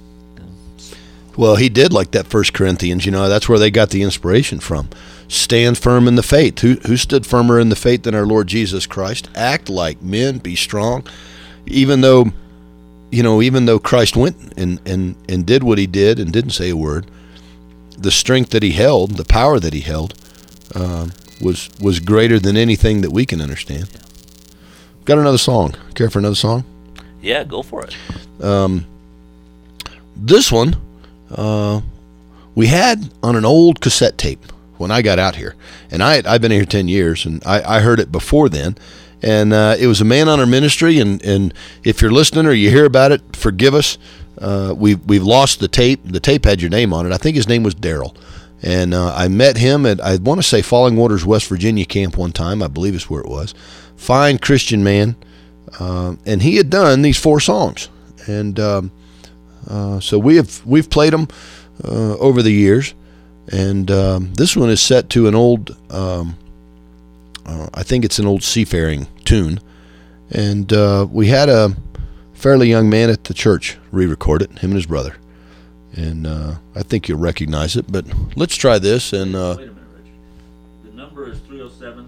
Well, He did, like that First Corinthians, you know, that's where they got the inspiration from. Stand firm in the faith. Who who stood firmer in the faith than our Lord Jesus Christ? Act like men, be strong. Even though, you know, even though Christ went and, and, and did what He did and didn't say a word, the strength that He held, the power that He held, uh, was was greater than anything that we can understand. Yeah. Got another song. Care for another song? Yeah, go for it. Um, this one, uh, we had on an old cassette tape when I got out here. And I, I've been here ten years, and I, I heard it before then. And uh, it was a man on our ministry, and, and if you're listening or you hear about it, forgive us. Uh, we've, we've lost the tape. The tape had your name on it. I think his name was Daryl. And uh, I met him at, I want to say, Falling Waters, West Virginia camp one time. I believe it's where it was. Fine Christian man. Uh, and he had done these four songs. And um, uh, so we have, we've played them uh, over the years. And um, this one is set to an old, um, uh, I think it's an old seafaring tune. And uh, we had a fairly young man at the church re-record it, him and his brother. And uh, I think you'll recognize it, but let's try this. And uh, wait a minute, Rich. The number is three oh seven.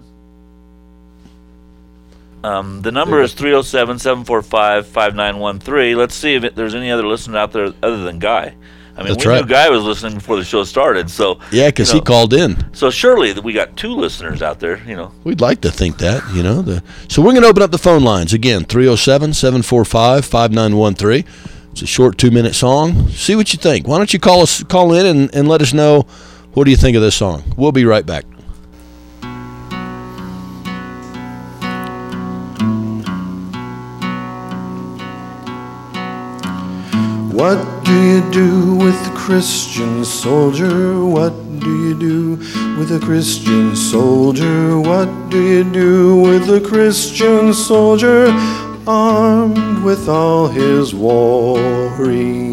Um, the number is three oh seven, seven four five, five nine one three. Let's see if it, there's any other listener out there other than Guy. I mean, That's we right. knew Guy was listening before the show started, so yeah, because you know, he called in. So surely that we got two listeners out there, you know. We'd like to think that, you know. The, so we're going to open up the phone lines again, three oh seven, seven four five, five nine one three. It's a short two-minute song. See what you think. Why don't you call us, call in and, and let us know what do you think of this song. We'll be right back. What do you do with a Christian soldier? What do you do with a Christian soldier? What do you do with a Christian soldier armed with all his warring?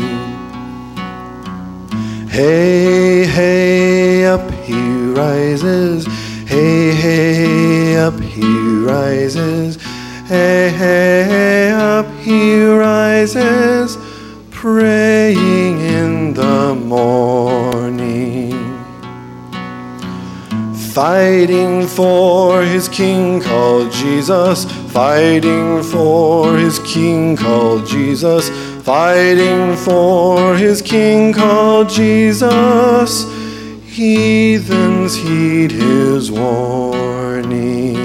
Hey, hey, up he rises. Hey, hey, up he rises. Hey, hey, up he rises. Praying in the morning, fighting for his king called Jesus, fighting for his king called Jesus, fighting for his king called Jesus. Heathens heed his warning.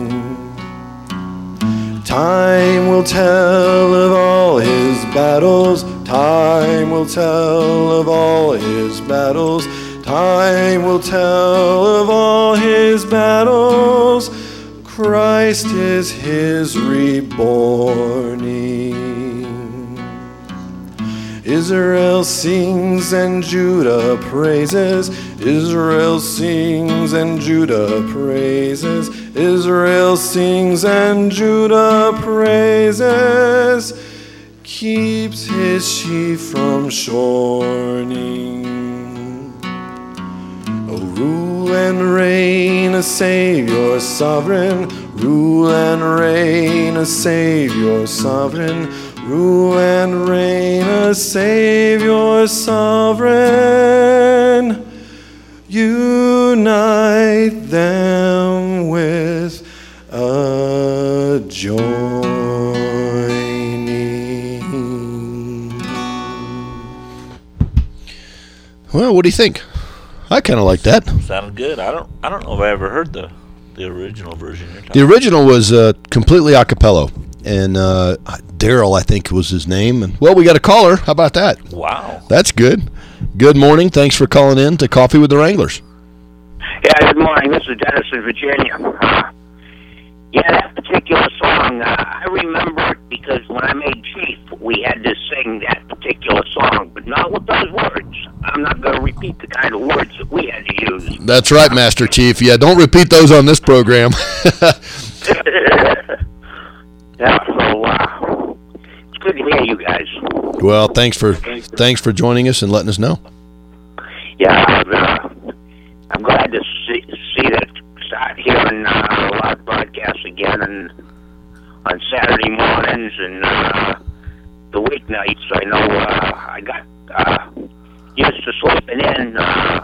Time will tell of all his battles. Time will tell of all his battles. Time will tell of all his battles. Christ is his reborning. Israel sings and Judah praises. Israel sings and Judah praises. Israel sings and Judah praises. Keeps his sheep from shorning. Oh, rule and reign, a Savior sovereign. Rule and reign, a Savior sovereign. Rule and reign, a Savior sovereign. Unite them with a joining. Well, what do you think? I kind of like that. Sounded good. I don't. I don't know if I ever heard the the original version you're The talking original was uh, completely a cappella, and uh, Daryl, I think, was his name. And well, we got a caller. How about that? about. Wow. That's good. Good morning. Thanks for calling in to Coffee with the Wranglers. Yeah, good morning. This is Dennis in Virginia. Uh, yeah, that particular song, uh, I remember it because when I made Chief, we had to sing that particular song, but not with those words. I'm not going to repeat the kind of words that we had to use. That's right, Master Chief. Yeah, don't repeat those on this program. Yeah, so uh, it's good to hear you guys. Well, thanks for thanks for joining us and letting us know. Yeah, uh, I'm glad to see, see that start hearing uh, a lot of broadcasts again and on Saturday mornings and uh, the weeknights. I know uh, I got uh, used to sleeping in, uh,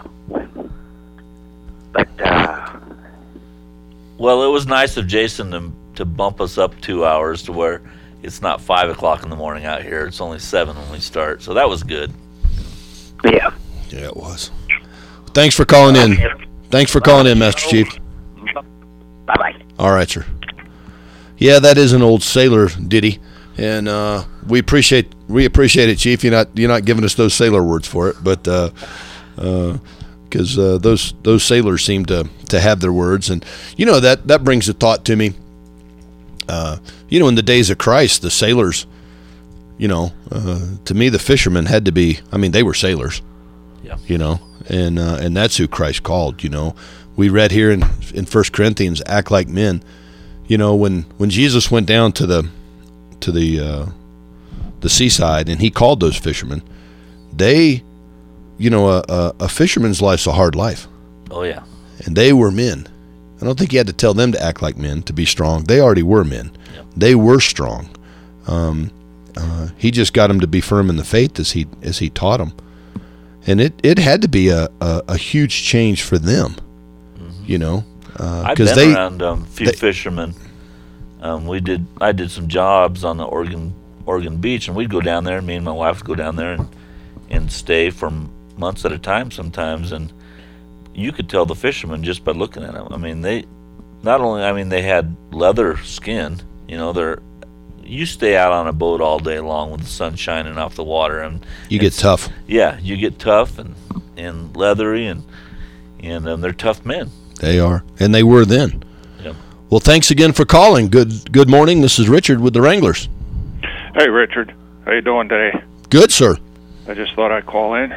but uh, Well, it was nice of Jason to to bump us up two hours to where it's not five o'clock in the morning out here. It's only seven when we start, so that was good. yeah. Yeah, it was. Thanks for calling in. Thanks for calling in, Master Chief. Bye bye. All right, sir. Yeah, that is an old sailor ditty, and uh, we appreciate we appreciate it, Chief. You're not you're not giving us those sailor words for it, but uh, uh, because uh, those those sailors seem to to have their words, and you know that that brings a thought to me. Uh, you know, in the days of Christ, the sailors, you know, uh, to me, the fishermen had to be. I mean, they were sailors. Yeah. You know, and uh, and that's who Christ called. You know, we read here in in First Corinthians, act like men. You know, when, when Jesus went down to the to the uh, the seaside and he called those fishermen, they, you know, a, a, a fisherman's life's a hard life, Oh yeah. and they were men. I don't think he had to tell them to act like men, to be strong. They already were men. Yep. They were strong. Um, uh, he just got them to be firm in the faith as he as he taught them, and it, it had to be a, a, a huge change for them, mm-hmm. you know, I've because been they around a um, few they- fishermen. Um, we did. I did some jobs on the Oregon Oregon Beach, and we'd go down there. Me and my wife would go down there and and stay for months at a time sometimes. And you could tell the fishermen just by looking at them. I mean, they not only. I mean, they had leather skin. You know, they're you stay out on a boat all day long with the sun shining off the water, and You get tough. Yeah, you get tough and and leathery, and and um, they're tough men. They are, and they were then. Yep. Well, thanks again for calling. Good good morning. This is Richard with the Wranglers. Hey, Richard. How you doing today? Good, sir. I just thought I'd call in,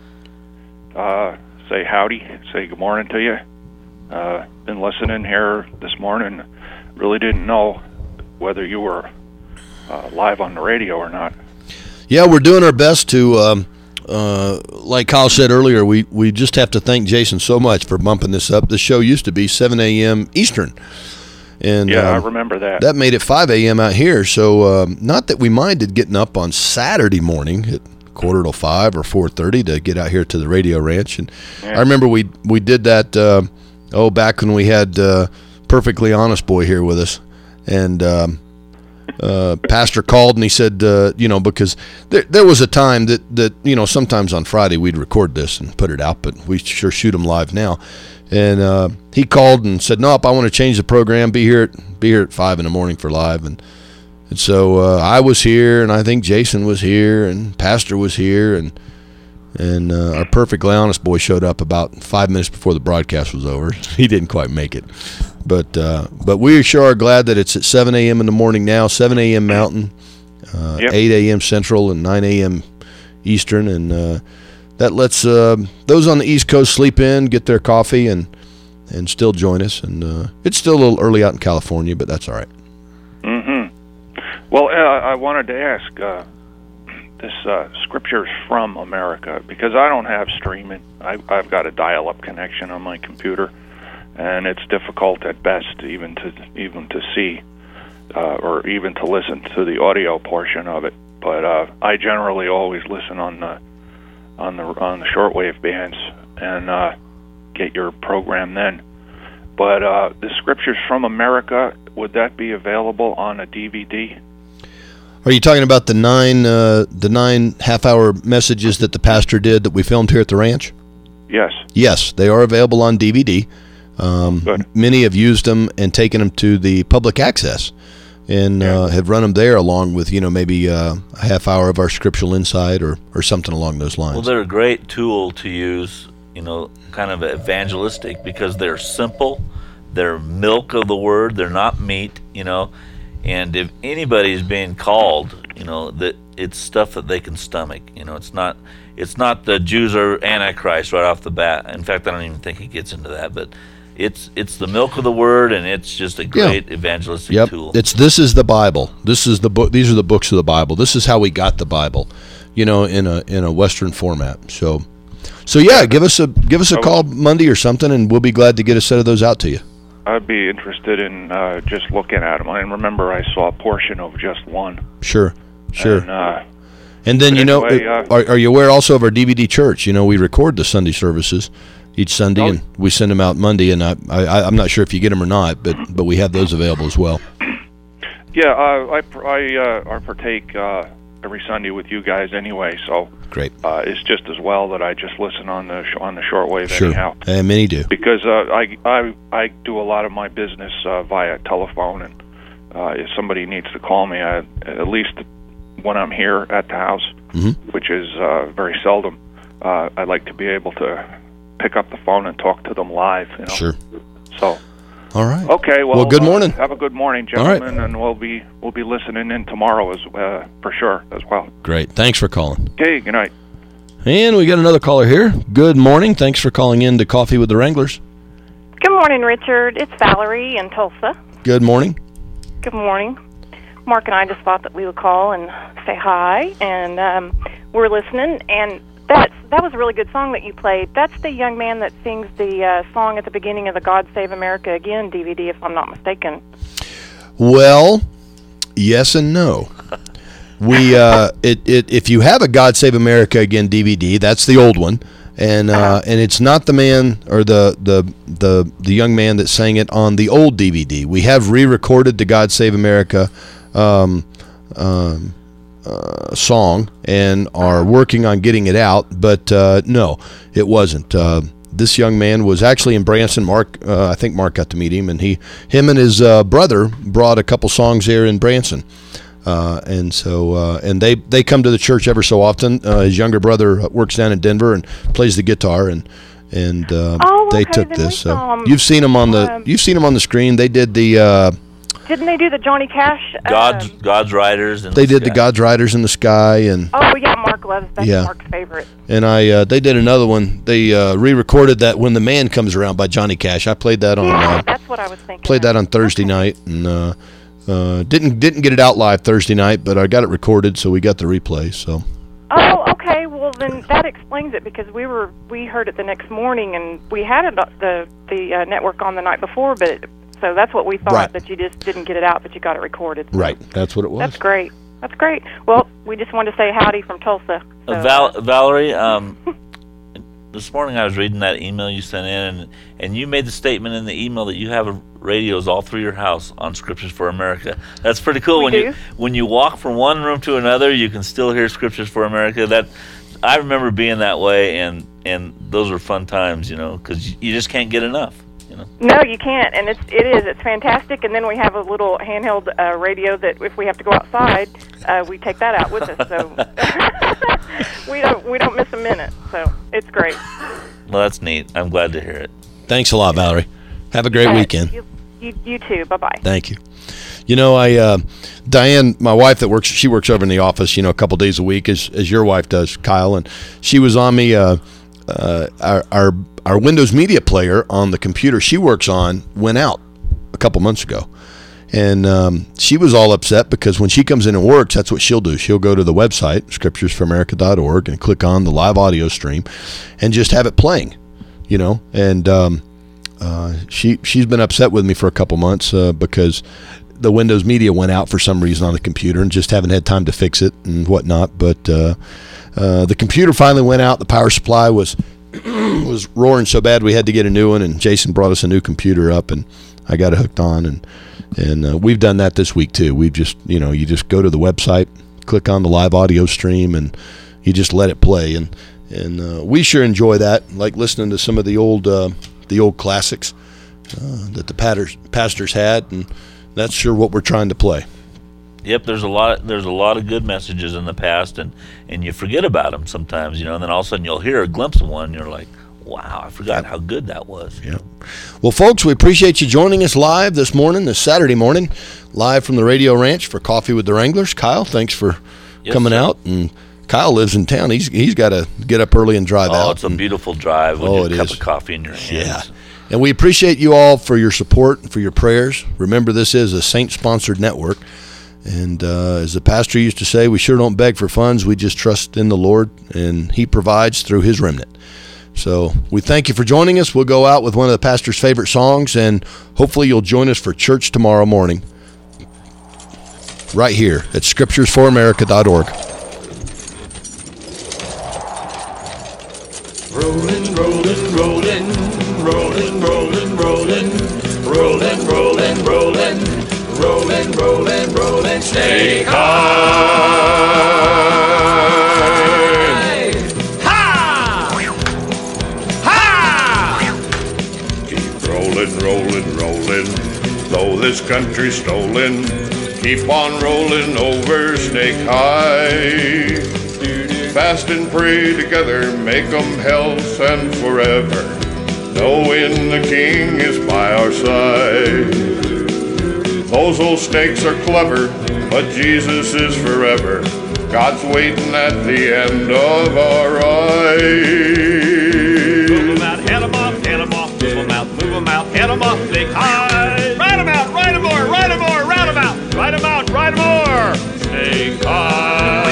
uh, say howdy, say good morning to you. Uh, been listening here this morning. Really didn't know whether you were uh, live on the radio or not. Yeah, we're doing our best to, um, uh, like Kyle said earlier, we, we just have to thank Jason so much for bumping this up. The show used to be seven a.m. Eastern. And Yeah, um, I remember that. that made it five a.m. out here. So um, not that we minded getting up on Saturday morning at quarter to five or four thirty to get out here to the radio ranch. And Yeah. I remember we we did that, uh, oh, back when we had uh, Perfectly Honest Boy here with us. And um, uh, Pastor called and he said, uh, you know, because there, there was a time that, that, you know, sometimes on Friday we'd record this and put it out, but we sure shoot them live now. And uh, he called and said, nope, I want to change the program, be here at, be here at five in the morning for live. And, and so uh, I was here, and I think Jason was here, and Pastor was here, and and uh, our Perfectly Honest Boy showed up about five minutes before the broadcast was over. He didn't quite make it. But uh, but we sure are glad that it's at seven a.m. in the morning now, seven a.m. Mountain, uh, Yep. eight a.m. Central, and nine a.m. Eastern. And uh, that lets uh, those on the East Coast sleep in, get their coffee, and and still join us. And uh, it's still a little early out in California, but that's all right. Mm-hmm. Well, uh, I wanted to ask, uh, this uh, scripture's from America, because I don't have streaming. I, I've got a dial-up connection on my computer, and it's difficult at best even to even to see uh, or even to listen to the audio portion of it. But uh, I generally always listen on the on the on the shortwave bands and uh, get your program then. But uh, the scriptures from America, would that be available on a D V D? Are you talking about the nine uh, the nine half-hour messages that the pastor did that we filmed here at the ranch? Yes. Yes, they are available on D V D. Um, Good. Many have used them and taken them to the public access, and Yeah. uh, have run them there along with, you know, maybe uh, a half hour of our scriptural insight or, or something along those lines. Well, they're a great tool to use, you know, kind of evangelistic, because they're simple, they're milk of the word, they're not meat, you know. And if anybody's being called, you know, that it's stuff that they can stomach. You know, it's not it's not the Jews are Antichrist right off the bat. In fact, I don't even think it gets into that. But it's it's the milk of the word, and it's just a great evangelistic Yep. tool. It's this is the Bible. This is the book. These are the books of the Bible. This is how we got the Bible, you know, in a in a Western format. So, so yeah, give us a give us a call Monday or something, and we'll be glad to get a set of those out to you. I'd be interested in uh, just looking at them. And remember, I saw a portion of just one. Sure, sure. And, uh, And then, But you know, anyway, uh, are, are you aware also of our D V D church? You know, we record the Sunday services each Sunday, Oh. and we send them out Monday. And I, I, I'm not sure if you get them or not, but but we have those available as well. yeah, uh, I I, uh, I partake uh, every Sunday with you guys anyway, so Great. uh, it's just as well that I just listen on the sh- on the shortwave Sure. anyhow. And many do. Because uh, I, I I do a lot of my business uh, via telephone, and uh, if somebody needs to call me, I, at least when I'm here at the house, Mhm. which is uh, very seldom, uh, I like to be able to pick up the phone and talk to them live. You know? Sure. So All right. okay, well, Well, good uh, morning. have a good morning, All right. gentlemen, and we'll be we'll be listening in tomorrow as uh, for sure as well. Great. Thanks for calling. Okay, good night. And we got another caller here. Good morning. Thanks for calling in to Coffee with the Wranglers. Good morning, Richard. It's Valerie in Tulsa. Good morning. Good morning. Mark and I just thought that we would call and say hi, and um, we're listening. And that that was a really good song that you played. That's the young man that sings the uh, song at the beginning of the God Save America Again D V D, if I'm not mistaken. Well, yes and no. We uh, it, it if you have a God Save America Again D V D, that's the old one, and uh, and it's not the man or the the the the young man that sang it on the old D V D. We have re-recorded the God Save America um, um, uh, song and are working on getting it out, but uh, no, it wasn't. Uh, this young man was actually in Branson. Mark, uh, I think Mark got to meet him, and he, him and his uh, brother brought a couple songs there in Branson. Uh, and so, uh, and they, they come to the church ever so often. Uh, his younger brother works down in Denver and plays the guitar, and and uh, Oh, they okay, took then this. we So saw 'em. you've seen them on the Um, you've seen them on the screen. They did the uh, Didn't they do the Johnny Cash? God's um, God's Riders. And they did the God's Riders in the Sky, and Oh yeah, Mark loves that's Yeah. Mark's favorite. and I uh, they did another one. They uh, re-recorded that When the Man Comes Around by Johnny Cash. I played that on Yeah, uh, that's what I was thinking. played of. that on Thursday night, and uh, uh, didn't didn't get it out live Thursday night, but I got it recorded, so we got the replay. So Oh, okay. Well, then that explains it because we were we heard it the next morning, and we had it uh, the the uh, network on the night before, but it, so that's what we thought Right. that you just didn't get it out, but you got it recorded. So right, that's what it was. That's great. That's great. Well, we just wanted to say howdy from Tulsa. So, Uh, Val- Valerie, um, this morning I was reading that email you sent in, and, and you made the statement in the email that you have a radios all through your house on Scriptures for America. That's pretty cool. We when do. you when you walk from one room to another, you can still hear Scriptures for America. That I remember being that way, and and those were fun times, you know, because you, you just can't get enough. You know. No, you can't, and it's it is it's fantastic. And then we have a little handheld uh, radio that if we have to go outside, uh, we take that out with us. So we don't we don't miss a minute. So it's great. Well, that's neat. I'm glad to hear it. Thanks a lot, Valerie. Have a great Uh, weekend. You, you, you too. Bye bye. Thank you. You know, I uh, Diane, my wife that works, she works over in the office, you know, a couple days a week, as as your wife does, Kyle, and she was on me. Uh, uh, our our our Windows Media Player on the computer she works on went out a couple months ago, and um, she was all upset because when she comes in and works, that's what she'll do. She'll go to the website scriptures for america dot org and click on the live audio stream, and just have it playing, you know, and. Um, Uh, she she's been upset with me for a couple months uh, because the Windows Media went out for some reason on the computer and just haven't had time to fix it and whatnot. But uh, uh, the computer finally went out. The power supply was was roaring so bad we had to get a new one. And Jason brought us a new computer up, and I got it hooked on. And and uh, we've done that this week too. We've just you know you just go to the website, click on the live audio stream, and you just let it play. And and uh, we sure enjoy that, like listening to some of the old. Uh, the old classics uh, that the pastors, pastors had, and that's sure what we're trying to play. Yep, there's a lot. There's a lot of good messages in the past, and, and you forget about them sometimes, you know. And then all of a sudden you'll hear a glimpse of one, and you're like, "Wow, I forgot how good that was." Yeah. Well, folks, we appreciate you joining us live this morning, this Saturday morning, live from the Radio Ranch for Coffee with the Wranglers. Kyle, thanks for Yes, coming sir. out, and Kyle lives in town. He's he's got to get up early and drive Oh, out. it's a and- beautiful drive with Oh, your it cup is. of coffee in your hands. Yeah. And we appreciate you all for your support and for your prayers. Remember, this is a Saint-sponsored network. And uh, as the pastor used to say, we sure don't beg for funds. We just trust in the Lord, and he provides through his remnant. So we thank you for joining us. We'll go out with one of the pastor's favorite songs, and hopefully you'll join us for church tomorrow morning right here at scriptures for america dot org. Rolling, rolling, rolling, rolling, rolling, rolling, rolling, rolling, rolling, rolling, rolling, rolling, stay high. Ha! Ha! Keep rolling, rolling, rolling, though this country's stolen. Keep on rolling over Snake High. Fast and pray together, make 'em health and forever, knowing the King is by our side. Those old snakes are clever, but Jesus is forever. God's waiting at the end of our ride. Move 'em out, head 'em off, head 'em off, move 'em out, move 'em out, head 'em off, Snake High. Ride 'em out, ride 'em more, ride 'em more, round 'em out, ride 'em out, ride 'em more, Snake High.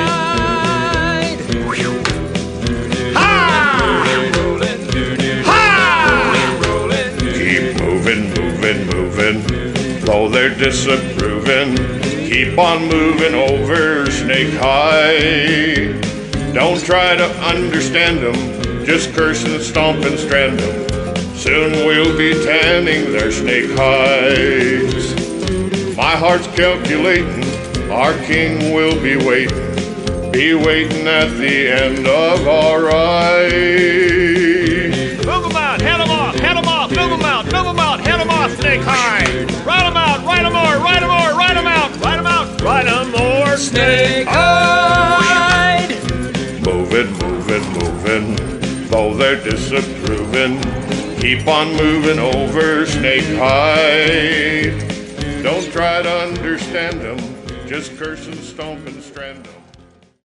Keep moving, moving, moving, though they're disapproving. Keep on moving over Snake High. Don't try to understand them, just curse and stomp and strand them. Soon we'll be tanning their snake hides. My heart's calculating, our King will be waiting, be waiting at the end of our ride. Move 'em out, head 'em off, head 'em off, move 'em out, move 'em out, head 'em off, Snake High. Ride 'em out, ride 'em more, ride 'em more, ride 'em out, ride 'em out, ride ride 'em more. Snake-eyed. Moving, moving, moving, though they're disapproving. Keep on moving over Snake High. Don't try to understand them, just curse and stomp and strand them.